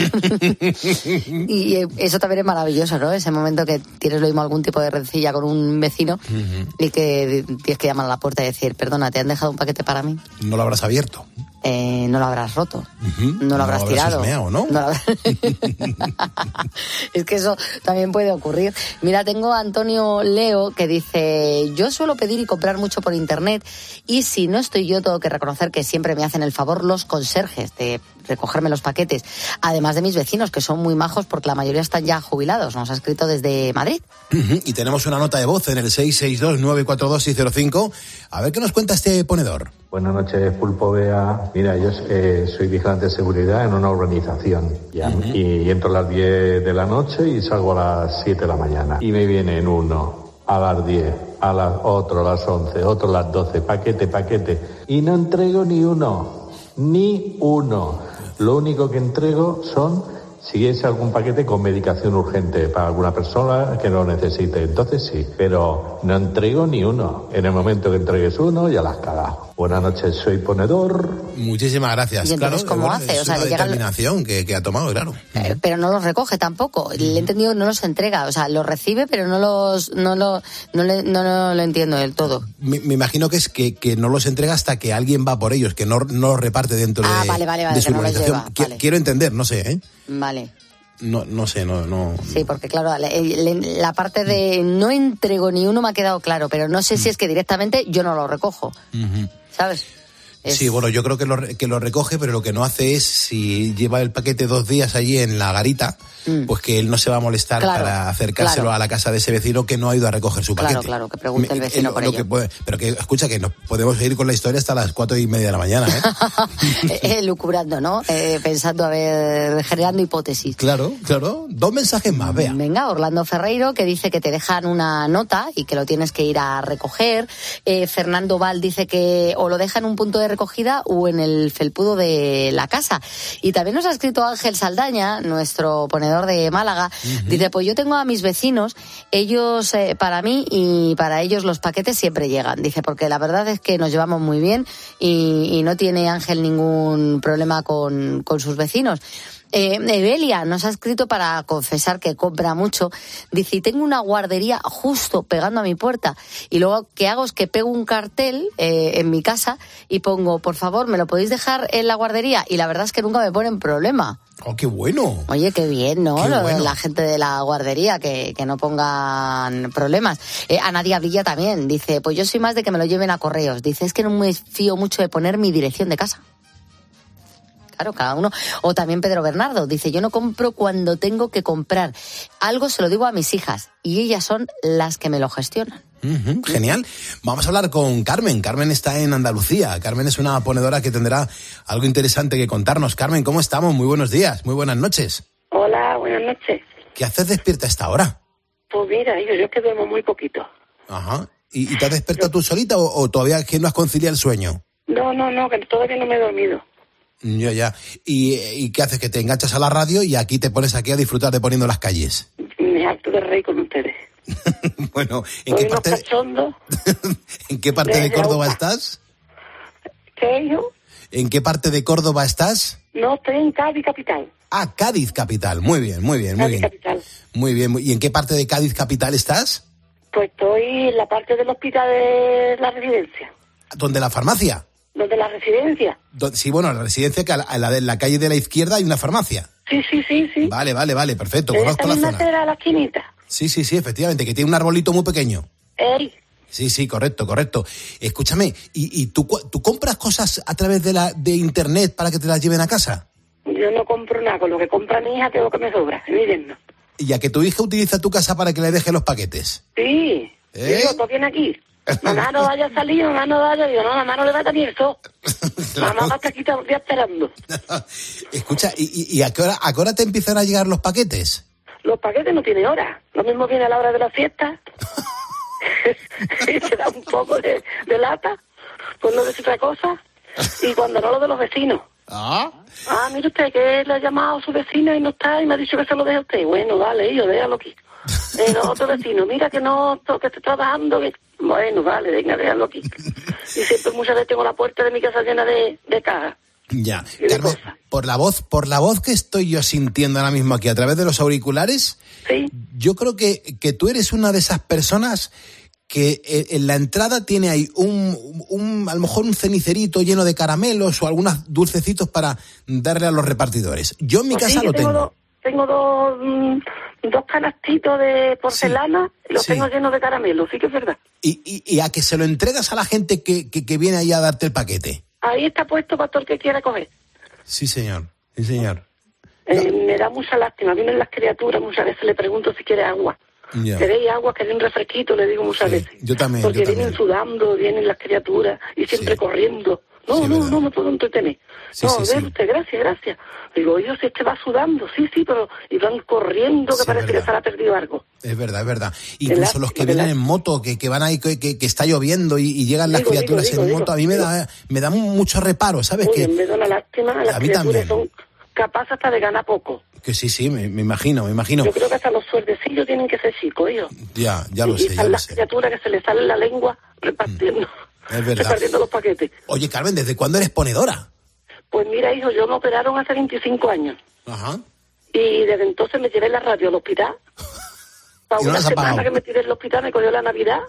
Y eh, eso también es maravilloso, ¿no? Ese momento que tienes lo mismo algún tipo de rencilla con un vecino uh-huh. y que tienes que llamar a la puerta y decir, perdona, ¿te han dejado un paquete para mí? No lo habrás abierto. Eh, no lo habrás roto, uh-huh. no lo habrás no tirado, esmeado, ¿no? No lo habrás... Es que eso también puede ocurrir. Mira, tengo a Antonio Leo que dice, yo suelo pedir y comprar mucho por internet y si no estoy yo tengo que reconocer que siempre me hacen el favor los conserjes de recogerme los paquetes, además de mis vecinos que son muy majos porque la mayoría están ya jubilados. Nos ha escrito desde Madrid. Uh-huh. Y tenemos una nota de voz en el seis seis dos, nueve cuatro dos, seis cero cinco. A ver qué nos cuenta este ponedor. Buenas noches, Pulpo, Bea. Mira, yo eh, soy vigilante de seguridad en una urbanización ya, uh-huh. y entro a las diez de la noche y salgo a las siete de la mañana. Y me vienen uno a las diez, a las otro a las once, otro a las doce, paquete, paquete. Y no entrego ni uno, ni uno. Lo único que entrego son... si es algún paquete con medicación urgente para alguna persona que lo necesite, entonces sí, pero no entrego ni uno. En el momento que entregues uno, ya las has cagado. Buenas noches, soy ponedor. Muchísimas gracias. ¿Y entonces claro, cómo bueno, hace? Es o sea, una le llega determinación lo... que, que ha tomado, claro. Eh, pero no los recoge tampoco. Le he entendido que no los entrega. O sea, los recibe, pero no los no lo, no le, no, no lo entiendo del todo. Me, me imagino que es que, que no los entrega hasta que alguien va por ellos, que no, no los reparte dentro ah, de, vale, vale, vale, de su no organización. Lleva, Qu- vale. Quiero entender, no sé, ¿eh? Vale. No, no sé, no, no. Sí, porque claro, la, la parte de no entrego ni uno me ha quedado claro, pero no sé si es que directamente yo no lo recojo. Uh-huh. ¿Sabes? Es... Sí, bueno, yo creo que lo, que lo recoge, pero lo que no hace es, si lleva el paquete dos días allí en la garita, mm. pues que él no se va a molestar claro, para acercárselo claro. a la casa de ese vecino que no ha ido a recoger su paquete. Claro, claro, que pregunte el vecino Me, por lo ello. Que puede, pero que, escucha, que nos podemos ir con la historia hasta las cuatro y media de la mañana, ¿eh? eh lucubrando, ¿no? Eh, pensando, a ver, generando hipótesis. Claro, claro. Dos mensajes más, vea. Venga, Orlando Ferreiro, que dice que te dejan una nota y que lo tienes que ir a recoger. Eh, Fernando Val dice que o lo deja en un punto de recogida o en el felpudo de la casa. Y también nos ha escrito Ángel Saldaña, nuestro ponedor de Málaga. Uh-huh. Dice, pues yo tengo a mis vecinos, ellos eh, para mí y para ellos los paquetes siempre llegan. Dice, porque la verdad es que nos llevamos muy bien y, y no tiene Ángel ningún problema con, con sus vecinos. Eh, Evelia nos ha escrito para confesar que compra mucho. Dice, y tengo una guardería justo pegando a mi puerta. Y luego, ¿qué hago? Es que pego un cartel eh, en mi casa y pongo, por favor, ¿me lo podéis dejar en la guardería? Y la verdad es que nunca me ponen problema. ¡Oh, qué bueno! Oye, qué bien, ¿no? Qué bueno. La gente de la guardería, que, que no pongan problemas. Eh, Ana Diablilla también dice, pues yo soy más de que me lo lleven a correos. Dice, es que no me fío mucho de poner mi dirección de casa. Claro, cada uno. O también Pedro Bernardo dice, yo no compro cuando tengo que comprar. Algo se lo digo a mis hijas y ellas son las que me lo gestionan. Uh-huh, genial. Vamos a hablar con Carmen. Carmen está en Andalucía. Carmen es una ponedora que tendrá algo interesante que contarnos. Carmen, ¿cómo estamos? Muy buenos días, muy buenas noches. Hola, buenas noches. ¿Qué haces despierta a esta hora? Pues mira, hijo, yo es que duermo muy poquito. Ajá. ¿Y, y te has despertado yo... tú solita o, o todavía que no has conciliado el sueño? No, no, no, que todavía no me he dormido. Ya, ya. ¿Y, ¿Y qué haces? Que te enganchas a la radio y aquí te pones aquí a disfrutar de Poniendo las Calles. Me harto de reír con ustedes. Bueno, ¿en qué, parte de... ¿en qué parte de Córdoba Aupa. estás? ¿Qué, hijo? ¿En qué parte de Córdoba estás? No, estoy en Cádiz capital. Ah, Cádiz capital. Muy bien, muy bien, muy Cádiz bien. capital. Muy bien. ¿Y en qué parte de Cádiz capital estás? Pues estoy en la parte del hospital de la residencia. ¿Dónde la farmacia? ¿Dónde la residencia? Sí, bueno, la residencia, que a la, a la de la calle de la izquierda hay una farmacia. Sí, sí, sí, sí. Vale, vale, vale, perfecto. ¿Dónde conozco la zona. Acera, la esquinita? Sí, sí, sí, efectivamente, que tiene un arbolito muy pequeño. Ey. Sí, sí, correcto, correcto. Escúchame, ¿y, y tú, tú compras cosas a través de la de internet para que te las lleven a casa? Yo no compro nada, con lo que compra mi hija tengo que me sobra, miren. ¿Y a que tu hija utiliza tu casa para que le deje los paquetes? Sí. ¿Eh? Digo, todo viene aquí. Mamá no vaya a salir, mamá no vaya. Digo, no, mamá no le va a dar ni eso. Claro. Mamá va a estar aquí todo el día esperando. Escucha, ¿y, y a, qué hora, a qué hora te empiezan a llegar los paquetes? Los paquetes no tienen hora. Lo mismo viene a la hora de la fiesta. Y te da un poco de, de lata, pues no decir otra cosa. Y cuando no, lo de los vecinos. Ah. Ah, mire usted, que le ha llamado a su vecina y no está, y me ha dicho que se lo deje a usted. Bueno, vale, yo déjalo aquí. Eh, no, otro vecino, mira que no, que estoy trabajando. Que... Bueno, vale, venga, déjalo aquí. Y siempre muchas veces tengo la puerta de mi casa llena de, de cajas. Ya, Carmen, por la voz, por la voz que estoy yo sintiendo ahora mismo aquí a través de los auriculares, ¿sí? Yo creo que, que tú eres una de esas personas que en la entrada tiene ahí un, un, a lo mejor un cenicerito lleno de caramelos o algunos dulcecitos para darle a los repartidores. Yo en mi pues casa sí, lo tengo. Dos, tengo dos, mm, dos canastitos de porcelana sí, y los sí. tengo llenos de caramelos, sí que es verdad. ¿Y, y, y a que se lo entregas a la gente que, que, que viene ahí a darte el paquete? Ahí está puesto para todo el que quiera coger. Sí, señor. Sí, señor. Eh, no. Me da mucha lástima. Vienen las criaturas, muchas veces le pregunto si quiere agua. Yeah. ¿Queréis agua? ¿Queréis un refresquito? Le digo muchas sí, veces. Yo también. Porque yo vienen también. sudando, vienen las criaturas y siempre sí. corriendo. No, sí, no, verdad. no me puedo entretener. Sí, no, sí, ve sí. usted, gracias, gracias. Digo, oye, si este va sudando. Sí, sí, pero y van corriendo que sí, parece que se le ha perdido algo. Es verdad, es verdad. Incluso los que vienen en moto, que, que van ahí, que, que, que está lloviendo y, y llegan las digo, criaturas digo, en digo, moto, a mí me da, me da mucho reparo, ¿sabes? Muy que bien, me da una lástima. Las a mí criaturas también. son capaces hasta de ganar poco. Que sí, sí, me, me imagino, me imagino. Yo creo que hasta los suerdecillos tienen que ser chicos, ellos. Ya, ya lo y, sé, y ya están lo las sé. criaturas que se les sale la lengua repartiendo, es verdad. repartiendo los paquetes. Oye, Carmen, ¿desde cuándo eres ponedora? Pues mira, hijo, yo me operaron hace veinticinco años. Ajá. Y desde entonces me llevé la radio al hospital. Para una semana que me tiré del hospital me cogió la Navidad.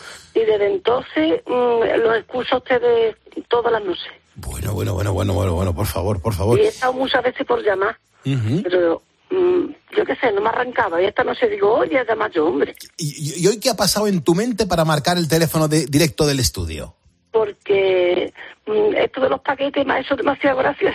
Y desde entonces mmm, los escucho a ustedes todas las noches. Bueno, bueno, bueno, bueno, bueno, bueno, por favor, por favor. Y he estado muchas veces por llamar. Uh-huh. Pero mmm, yo qué sé, no me arrancaba. Y esta noche digo, oye, llama yo, hombre. ¿Y, y hoy qué ha pasado en tu mente para marcar el teléfono de, directo del estudio? porque mm, esto de los paquetes me ha hecho demasiado gracia.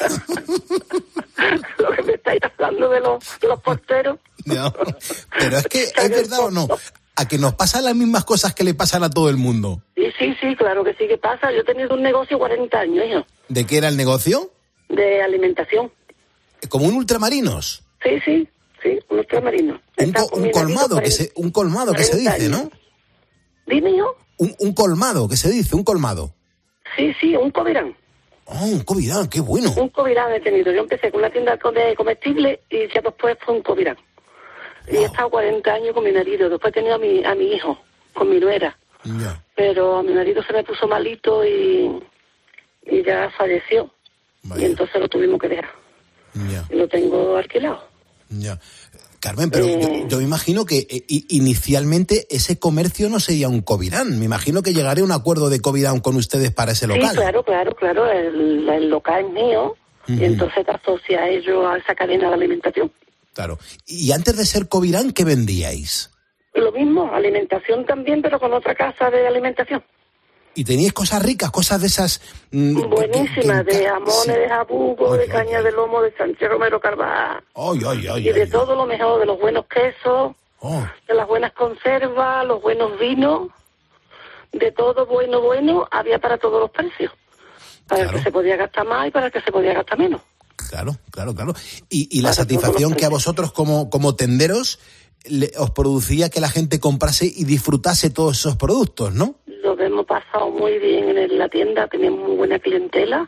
Lo que me estáis hablando de los, de los porteros. No, pero es que es verdad o no, a que nos pasan las mismas cosas que le pasan a todo el mundo. Sí, sí, sí, claro que sí que pasa. Yo he tenido un negocio cuarenta años, hijo. ¿De qué era el negocio? De alimentación. ¿Como un ultramarinos? Sí, sí, sí, un ultramarino. Un, co- un colmado, que se, un colmado que se dice, ¿no? Dime, hijo. Un, un colmado, que se dice, un colmado. Sí, sí, un covirán. Oh, un covirán, qué bueno. Un covirán he tenido. Yo empecé con una tienda de comestibles y ya después fue un covirán. Y he estado cuarenta años con mi marido. Después he tenido a mi, a mi hijo, con mi nuera. Ya. Pero a mi marido se me puso malito y, y ya falleció. Vaya. Y entonces lo tuvimos que dejar. Ya. Y lo tengo alquilado. Ya. Carmen, pero Eh. yo, yo me imagino que eh, i- inicialmente ese comercio no sería un covirán. Me imagino que llegaré a un acuerdo de covirán con ustedes para ese local. Sí, claro, claro, claro. El, el local es mío. Ujú. Y entonces te asocia a ellos a esa cadena de alimentación. Claro. Y antes de ser covirán, ¿qué vendíais? Lo mismo, alimentación también, pero con otra casa de alimentación. Y teníais cosas ricas, cosas de esas... mm, Buenísimas, que- que- de jamones, sí. de jabugo, de caña de lomo, de Sánchez Romero Carvajal. Ay, ay, ay, Y de ay, todo lo mejor, de los buenos quesos, Oh. de las buenas conservas, los buenos vinos, de todo bueno, bueno, había para todos los precios. Para el que se podía gastar más y para el que se podía gastar menos. Claro, claro, claro. Y, y la Para satisfacción todos los que a vosotros como, como tenderos le- os producía que la gente comprase y disfrutase todos esos productos, ¿no? Lo hemos pasado muy bien en la tienda, teníamos muy buena clientela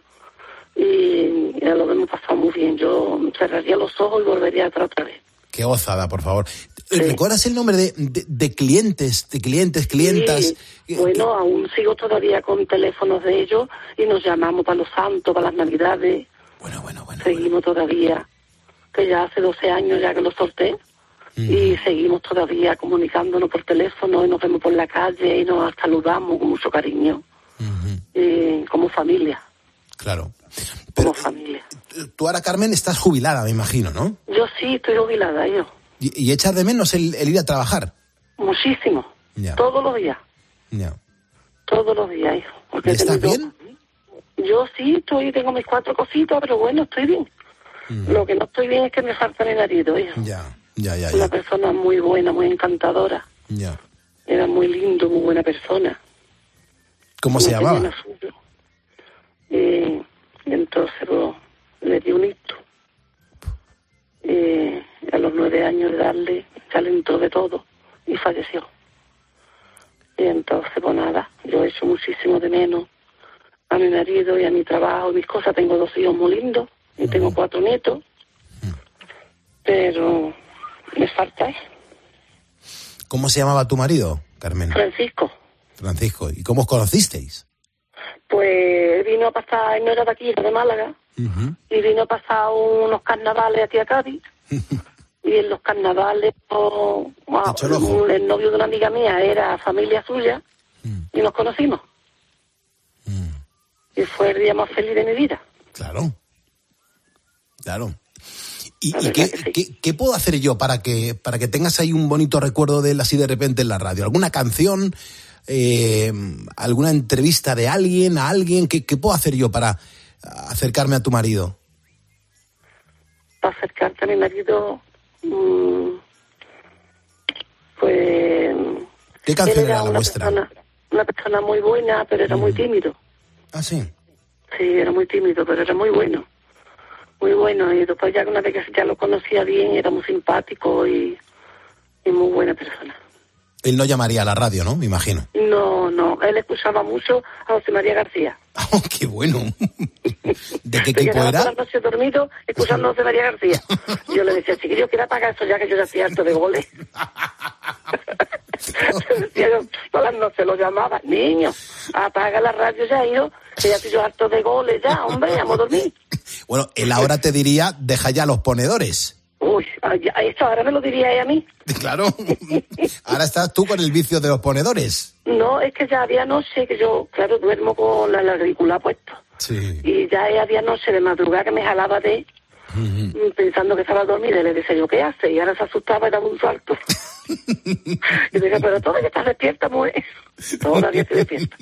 y ya lo hemos pasado muy bien. Yo cerraría los ojos y volvería atrás otra vez. Qué gozada, por favor. ¿Recuerdas el nombre de, de, de clientes, de clientes, clientas? Sí, bueno, aún sigo todavía con teléfonos de ellos y nos llamamos para los santos, para las navidades. Bueno, bueno, bueno. Seguimos todavía, que ya hace doce años ya que lo solté. Y seguimos todavía comunicándonos por teléfono y nos vemos por la calle y nos saludamos con mucho cariño. Y como familia, Claro. como familia. Tú ahora, Carmen, estás jubilada, me imagino, ¿no? Yo sí estoy jubilada, yo. Y, y echas de menos el, el ir a trabajar. Muchísimo. Ya. Todos los días. Ya. Todos los días, hijo. Porque he ¿Estás tenido- bien? Yo sí estoy, tengo mis cuatro cositas, pero bueno, estoy bien. Lo que no estoy bien es que me falta mi marido, hijo. Ya, ya, ya, Una ya. persona muy buena, muy encantadora. ya. Era muy lindo, muy buena persona. ¿Cómo se No llamaba? tenía lo suyo. Y, y entonces pues, le di un hito. Y a los nueve años de darle, se alentó de todo y falleció. Y entonces, pues nada, yo he hecho muchísimo de menos a mi marido y a mi trabajo y mis cosas. Tengo dos hijos muy lindos y tengo cuatro nietos. Pero me falta, ¿eh? ¿Cómo se llamaba tu marido, Carmen? Francisco. Francisco. ¿Y cómo os conocisteis? Pues vino a pasar, él no era de aquí, era de Málaga, y vino a pasar unos carnavales aquí a Cádiz, y en los carnavales, oh, wow, echó el ojo. el, el novio de una amiga mía era familia suya, y nos conocimos. Y fue el día más feliz de mi vida. Claro. Claro. ¿Y, y qué, qué, qué puedo hacer yo para que para que tengas ahí un bonito recuerdo de él así de repente en la radio? ¿Alguna canción? Eh, ¿Alguna entrevista de alguien a alguien? ¿Qué, qué puedo hacer yo para acercarme a tu marido? Para acercarte a mi marido, mmm, pues... ¿Qué canción él era la una vuestra? Persona, una persona muy buena, pero era muy tímido. Ah, sí. Sí, era muy tímido, pero era muy bueno. Muy bueno. Y después ya una vez que ya lo conocía bien, era muy simpático y, y muy buena persona. Él no llamaría a la radio, ¿no? Me imagino. No, no. Él escuchaba mucho a José María García. Oh, qué bueno. ¿De qué Se equipo quedaba era? todas las noches dormido escuchando a José María García. Yo le decía, chiquillo, quiero apagar eso ya que yo ya estoy harto de goles. Decía yo, todas las noches lo llamaba, niño, apaga la radio ya, hijo, que ya estoy yo harto de goles ya, hombre, vamos a dormir. Bueno, él ahora te diría, deja ya los ponedores. Uy, a esto ahora me lo diría ella a mí. Claro. Ahora estás tú con el vicio de los ponedores. No, es que ya había noche que yo, claro, duermo con la, la agrícola puesto. Sí. Y ya había noche de madrugada que me jalaba de uh-huh. pensando que estaba dormida, y le decía yo, ¿qué hace? Y ahora se asustaba y daba un salto. Y decía, pero todavía estás despierta, mujer. Todavía estoy despierta.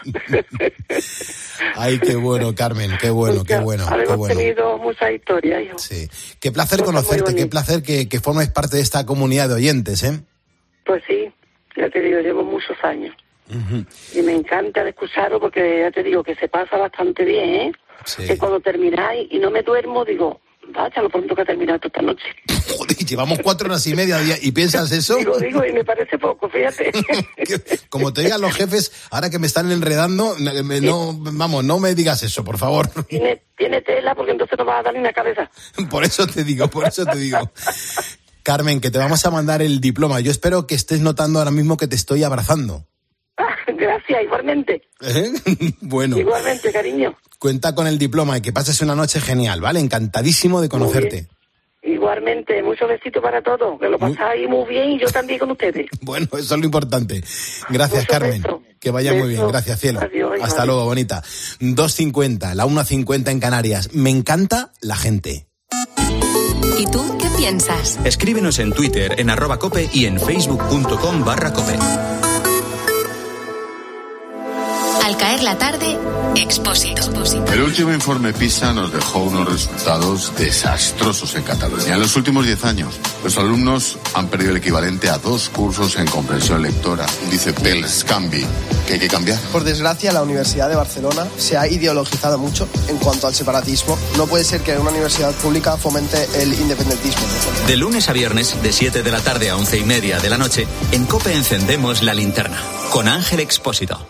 Ay, qué bueno, Carmen, qué bueno, qué bueno. Habemos qué bueno. tenido muchas historias, hijo. Sí. Qué placer Cosas conocerte, qué placer que, que formes parte de esta comunidad de oyentes, ¿eh? Pues sí, ya te digo, llevo muchos años. Uh-huh. Y me encanta escucharlo porque ya te digo que se pasa bastante bien, ¿eh? Sí. Que cuando termináis y no me duermo, digo, vaya, lo pronto que ha terminado esta noche. Joder, llevamos cuatro horas y media y piensas eso. Digo, digo, y me parece poco, fíjate. Como te digan los jefes, ahora que me están enredando, me, no, vamos, no me digas eso, por favor. Tiene, tiene tela, porque entonces no vas a dar ni una cabeza. Por eso te digo, por eso te digo. Carmen, que te vamos a mandar el diploma. Yo espero que estés notando ahora mismo que te estoy abrazando. Gracias, igualmente. ¿Eh? Bueno. Igualmente, cariño. Cuenta con el diploma y que pases una noche genial, ¿vale? Encantadísimo de conocerte. Igualmente, muchos besitos para todos, que lo pasáis muy bien y yo también con ustedes. Bueno, eso es lo importante. Gracias, Mucho Carmen. Beso. Que vaya beso. Muy bien. Gracias, cielo. Adiós, Hasta adiós. Luego, bonita. dos cincuenta, la una cincuenta en Canarias. Me encanta la gente. ¿Y tú qué piensas? Escríbenos en Twitter, en arroba cope y en facebook.com barra cope. Al caer la tarde, Expósito. El último informe PISA nos dejó unos resultados desastrosos en Cataluña. En los últimos diez años, los alumnos han perdido el equivalente a dos cursos en comprensión lectora. Dice Pels Cambi, que hay que cambiar. Por desgracia, la Universidad de Barcelona se ha ideologizado mucho en cuanto al separatismo. No puede ser que una universidad pública fomente el independentismo. De lunes a viernes, de siete de la tarde a once y media de la noche, en COPE encendemos la linterna. Con Ángel Expósito.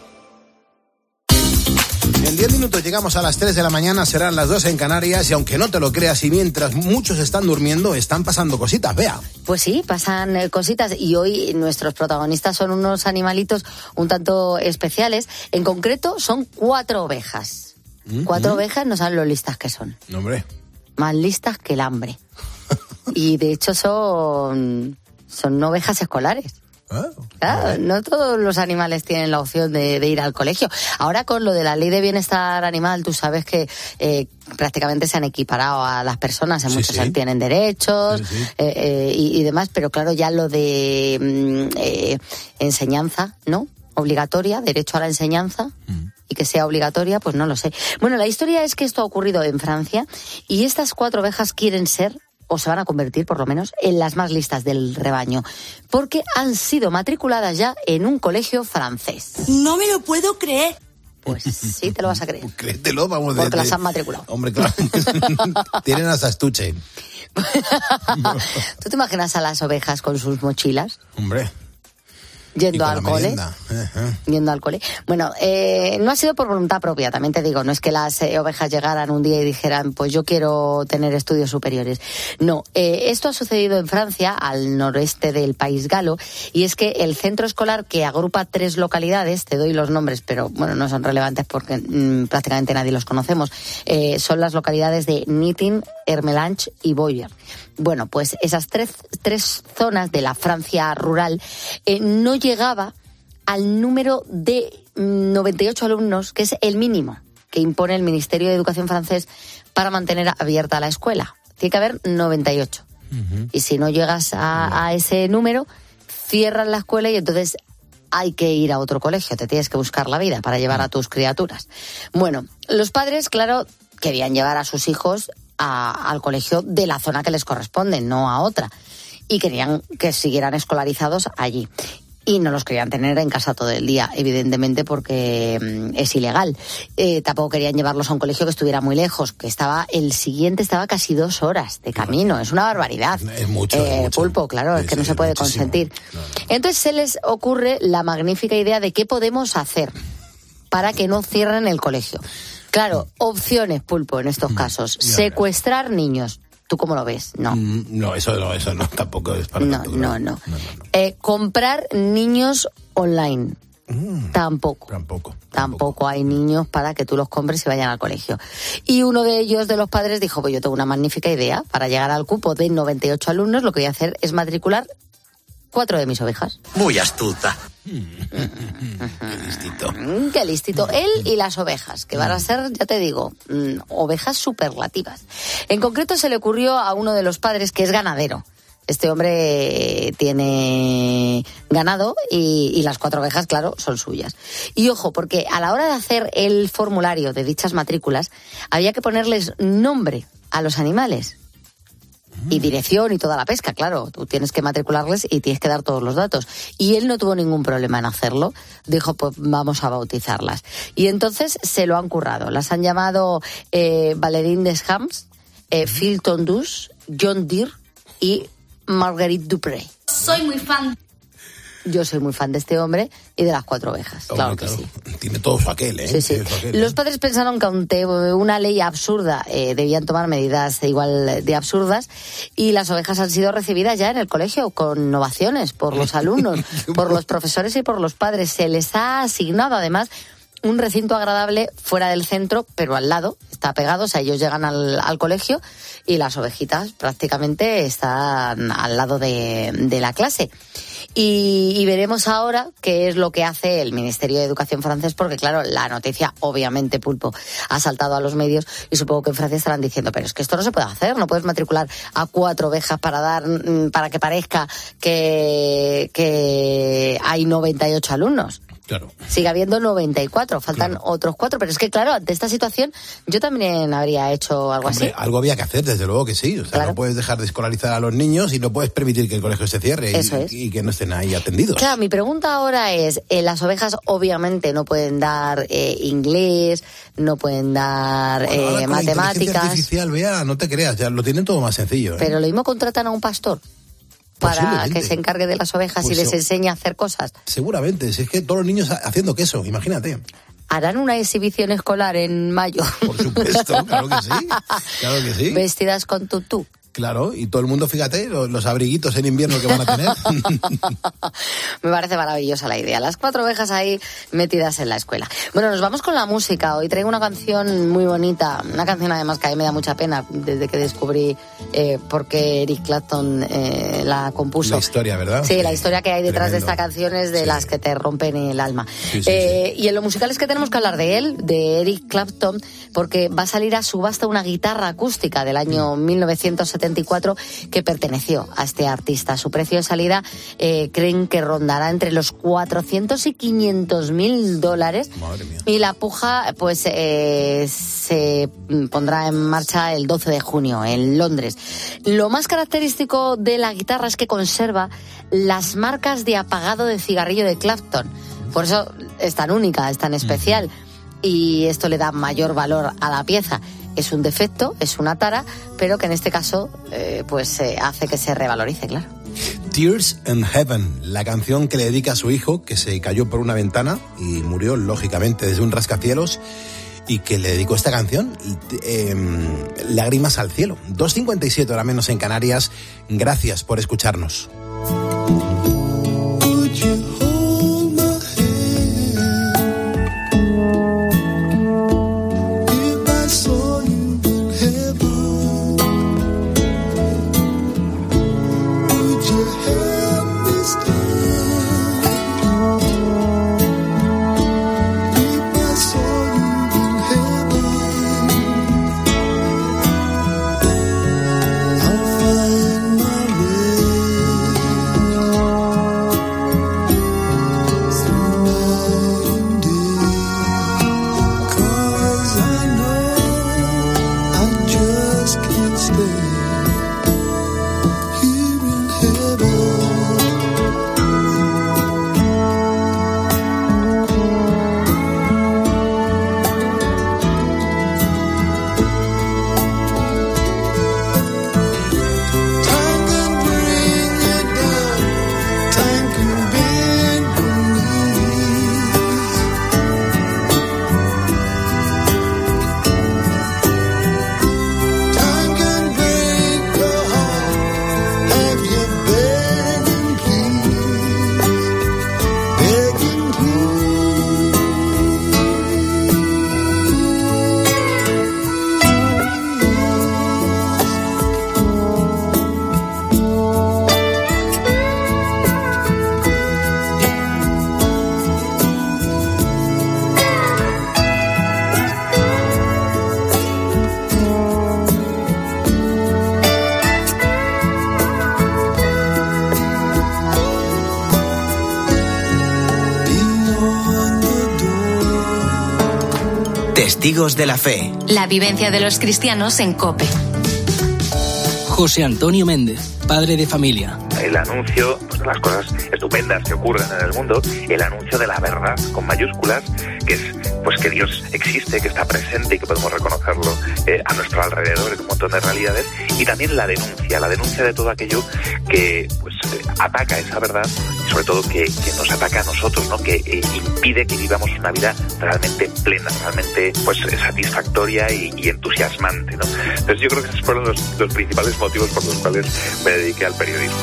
En diez minutos llegamos a las tres de la mañana, serán las dos en Canarias y aunque no te lo creas y mientras muchos están durmiendo, están pasando cositas, Bea. Pues sí, pasan eh, cositas y hoy nuestros protagonistas son unos animalitos un tanto especiales. En concreto son cuatro ovejas. Mm-hmm. Cuatro ovejas, no saben lo listas que son. No, hombre. Más listas que el hambre. Y de hecho son, son ovejas escolares. Ah, claro, no todos los animales tienen la opción de, de ir al colegio. Ahora con lo de la ley de bienestar animal, tú sabes que eh, prácticamente se han equiparado a las personas, en sí, muchos sí. tienen derechos sí, sí. Eh, eh, y, y demás, pero claro, ya lo de eh, enseñanza, ¿no? Obligatoria, derecho a la enseñanza. Mm. Y que sea obligatoria, pues no lo sé. Bueno, la historia es que esto ha ocurrido en Francia y estas cuatro ovejas quieren ser, o se van a convertir por lo menos, en las más listas del rebaño, porque han sido matriculadas ya en un colegio francés. No me lo puedo creer. Pues sí, te lo vas a creer. Créetelo, vamos. Porque de, las de... han matriculado. Hombre, claro. Tienen hasta estuche. ¿Tú te imaginas a las ovejas con sus mochilas? Hombre. Yendo al cole. Uh-huh. Yendo al cole. Bueno, eh, no ha sido por voluntad propia, también te digo. No es que las eh, ovejas llegaran un día y dijeran, pues yo quiero tener estudios superiores. No, eh, esto ha sucedido en Francia, al noreste del país galo, y es que el centro escolar que agrupa tres localidades, te doy los nombres, pero bueno, no son relevantes porque mmm, prácticamente nadie los conocemos, eh, son las localidades de Nitting, Ermelange y Boyer. Bueno, pues esas tres, tres zonas de la Francia rural eh, no llegaba al número de noventa y ocho alumnos, que es el mínimo que impone el Ministerio de Educación francés para mantener abierta la escuela. Tiene que haber noventa y ocho. Uh-huh. Y si no llegas a, a ese número, cierran la escuela y entonces hay que ir a otro colegio. Te tienes que buscar la vida para llevar a tus criaturas. Bueno, los padres, claro, querían llevar a sus hijos a, al colegio de la zona que les corresponde, no a otra. Y querían que siguieran escolarizados allí. Y no los querían tener en casa todo el día, evidentemente, porque mm, es ilegal. Eh, tampoco querían llevarlos a un colegio que estuviera muy lejos, que estaba, el siguiente estaba casi dos horas de camino. Es una barbaridad. Es mucho, eh, es mucho. Pulpo, claro, sí, es que sí, no se puede muchísimo. Consentir. No, no. Entonces se les ocurre la magnífica idea de qué podemos hacer para que no cierren el colegio. Claro, opciones, Pulpo, en estos casos. Ya, secuestrar ya. niños. ¿Tú cómo lo ves? No. Mm, no, eso no, eso no, tampoco es para No, tanto, no, no. no, no. Eh, comprar niños online. Mm, tampoco. Tampoco. Tampoco hay niños para que tú los compres y vayan al colegio. Y uno de ellos, de los padres, dijo, pues yo tengo una magnífica idea. Para llegar al cupo de noventa y ocho alumnos, lo que voy a hacer es matricular cuatro de mis ovejas. Muy astuta. Qué listito. Qué listito. Él y las ovejas, que van a ser, ya te digo, mmm, ovejas superlativas. En concreto se le ocurrió a uno de los padres, que es ganadero. Este hombre tiene ganado y, y las cuatro ovejas, claro, son suyas. Y ojo, porque a la hora de hacer el formulario de dichas matrículas, había que ponerles nombre a los animales. Y dirección y toda la pesca, claro. Tú tienes que matricularles y tienes que dar todos los datos. Y él no tuvo ningún problema en hacerlo. Dijo, pues vamos a bautizarlas. Y entonces se lo han currado. Las han llamado eh, Valerine Deschamps, eh, Phil Tondus, John Deere y Marguerite Dupré. Soy muy fan. Yo soy muy fan de este hombre y de las cuatro ovejas, oh, claro, claro que sí. Tiene todo su aquel, ¿eh? Sí, sí. Aquel, Los ¿eh? padres pensaron que ante una ley absurda eh, debían tomar medidas igual de absurdas y las ovejas han sido recibidas ya en el colegio con ovaciones por los alumnos, por los profesores y por los padres. Se les ha asignado además un recinto agradable fuera del centro, pero al lado, está pegado, o sea, ellos llegan al, al colegio y las ovejitas prácticamente están al lado de, de la clase. Y, y veremos ahora qué es lo que hace el Ministerio de Educación francés, porque claro, la noticia, obviamente, Pulpo, ha saltado a los medios y supongo que en Francia estarán diciendo, pero es que esto no se puede hacer, no puedes matricular a cuatro ovejas para dar, para que parezca que, que hay noventa y ocho alumnos. Claro. Sigue habiendo noventa y cuatro, faltan claro. otros cuatro, pero es que claro, ante esta situación yo también habría hecho algo Hombre, así. Algo había que hacer, desde luego que sí, o sea, claro. No puedes dejar de escolarizar a los niños y no puedes permitir que el colegio se cierre y, es. y que no estén ahí atendidos. Claro, mi pregunta ahora es, eh, las ovejas obviamente no pueden dar eh, inglés, no pueden dar bueno, eh, con matemáticas. La inteligencia artificial, vea, no te creas, ya lo tienen todo más sencillo. ¿eh? Pero lo mismo contratan a un pastor para que se encargue de las ovejas pues y les enseñe a hacer cosas. Seguramente, si es que todos los niños haciendo queso, imagínate. ¿Harán una exhibición escolar en mayo? Por supuesto, claro que sí, claro que sí. Vestidas con tutú. Claro, y todo el mundo, fíjate, los, los abriguitos en invierno que van a tener. Me parece maravillosa la idea. Las cuatro ovejas ahí metidas en la escuela. Bueno, nos vamos con la música. Hoy traigo una canción muy bonita. Una canción además que a mí me da mucha pena desde que descubrí eh, por qué Eric Clapton eh, la compuso. La historia, ¿verdad? Sí, la historia que hay detrás Tremendo. de esta canción es de sí. las que te rompen el alma. Sí, sí, eh, sí. Y en lo musical es que tenemos que hablar de él, de Eric Clapton, porque va a salir a subasta una guitarra acústica del año mil novecientos setenta y cuatro que perteneció a este artista. Su precio de salida eh, creen que rondará entre los cuatrocientos y quinientos mil dólares. Madre mía. Y la puja pues eh, se pondrá en marcha el doce de junio en Londres. Lo más característico de la guitarra es que conserva las marcas de apagado de cigarrillo de Clapton. Por eso es tan única, es tan especial. Y esto le da mayor valor a la pieza. Es un defecto, es una tara, pero que en este caso eh, pues eh, hace que se revalorice, claro. Tears in Heaven, la canción que le dedica a su hijo, que se cayó por una ventana y murió, lógicamente, desde un rascacielos, y que le dedicó esta canción, eh, Lágrimas al cielo. dos cincuenta y siete, hora menos en Canarias. Gracias por escucharnos. I'll find my way. Testigos de la Fe. La vivencia de los cristianos en COPE. José Antonio Méndez, padre de familia. El anuncio pues, de las cosas estupendas que ocurren en el mundo, el anuncio de la verdad con mayúsculas, que es pues que Dios existe, que está presente y que podemos reconocerlo eh, a nuestro alrededor en un montón de realidades, y también la denuncia, la denuncia de todo aquello que pues eh, ataca esa verdad y sobre todo que, que nos ataca a nosotros, ¿no? Que eh, impide que vivamos una vida realmente plena, realmente pues satisfactoria y, y entusiasmante, ¿no? Entonces yo creo que esos fueron los, los principales motivos por los cuales me dediqué al periodismo.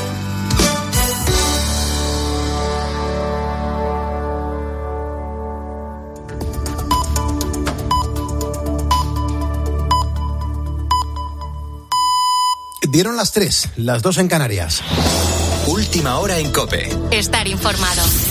Dieron las tres, las dos en Canarias. Última hora en COPE. Estar informado.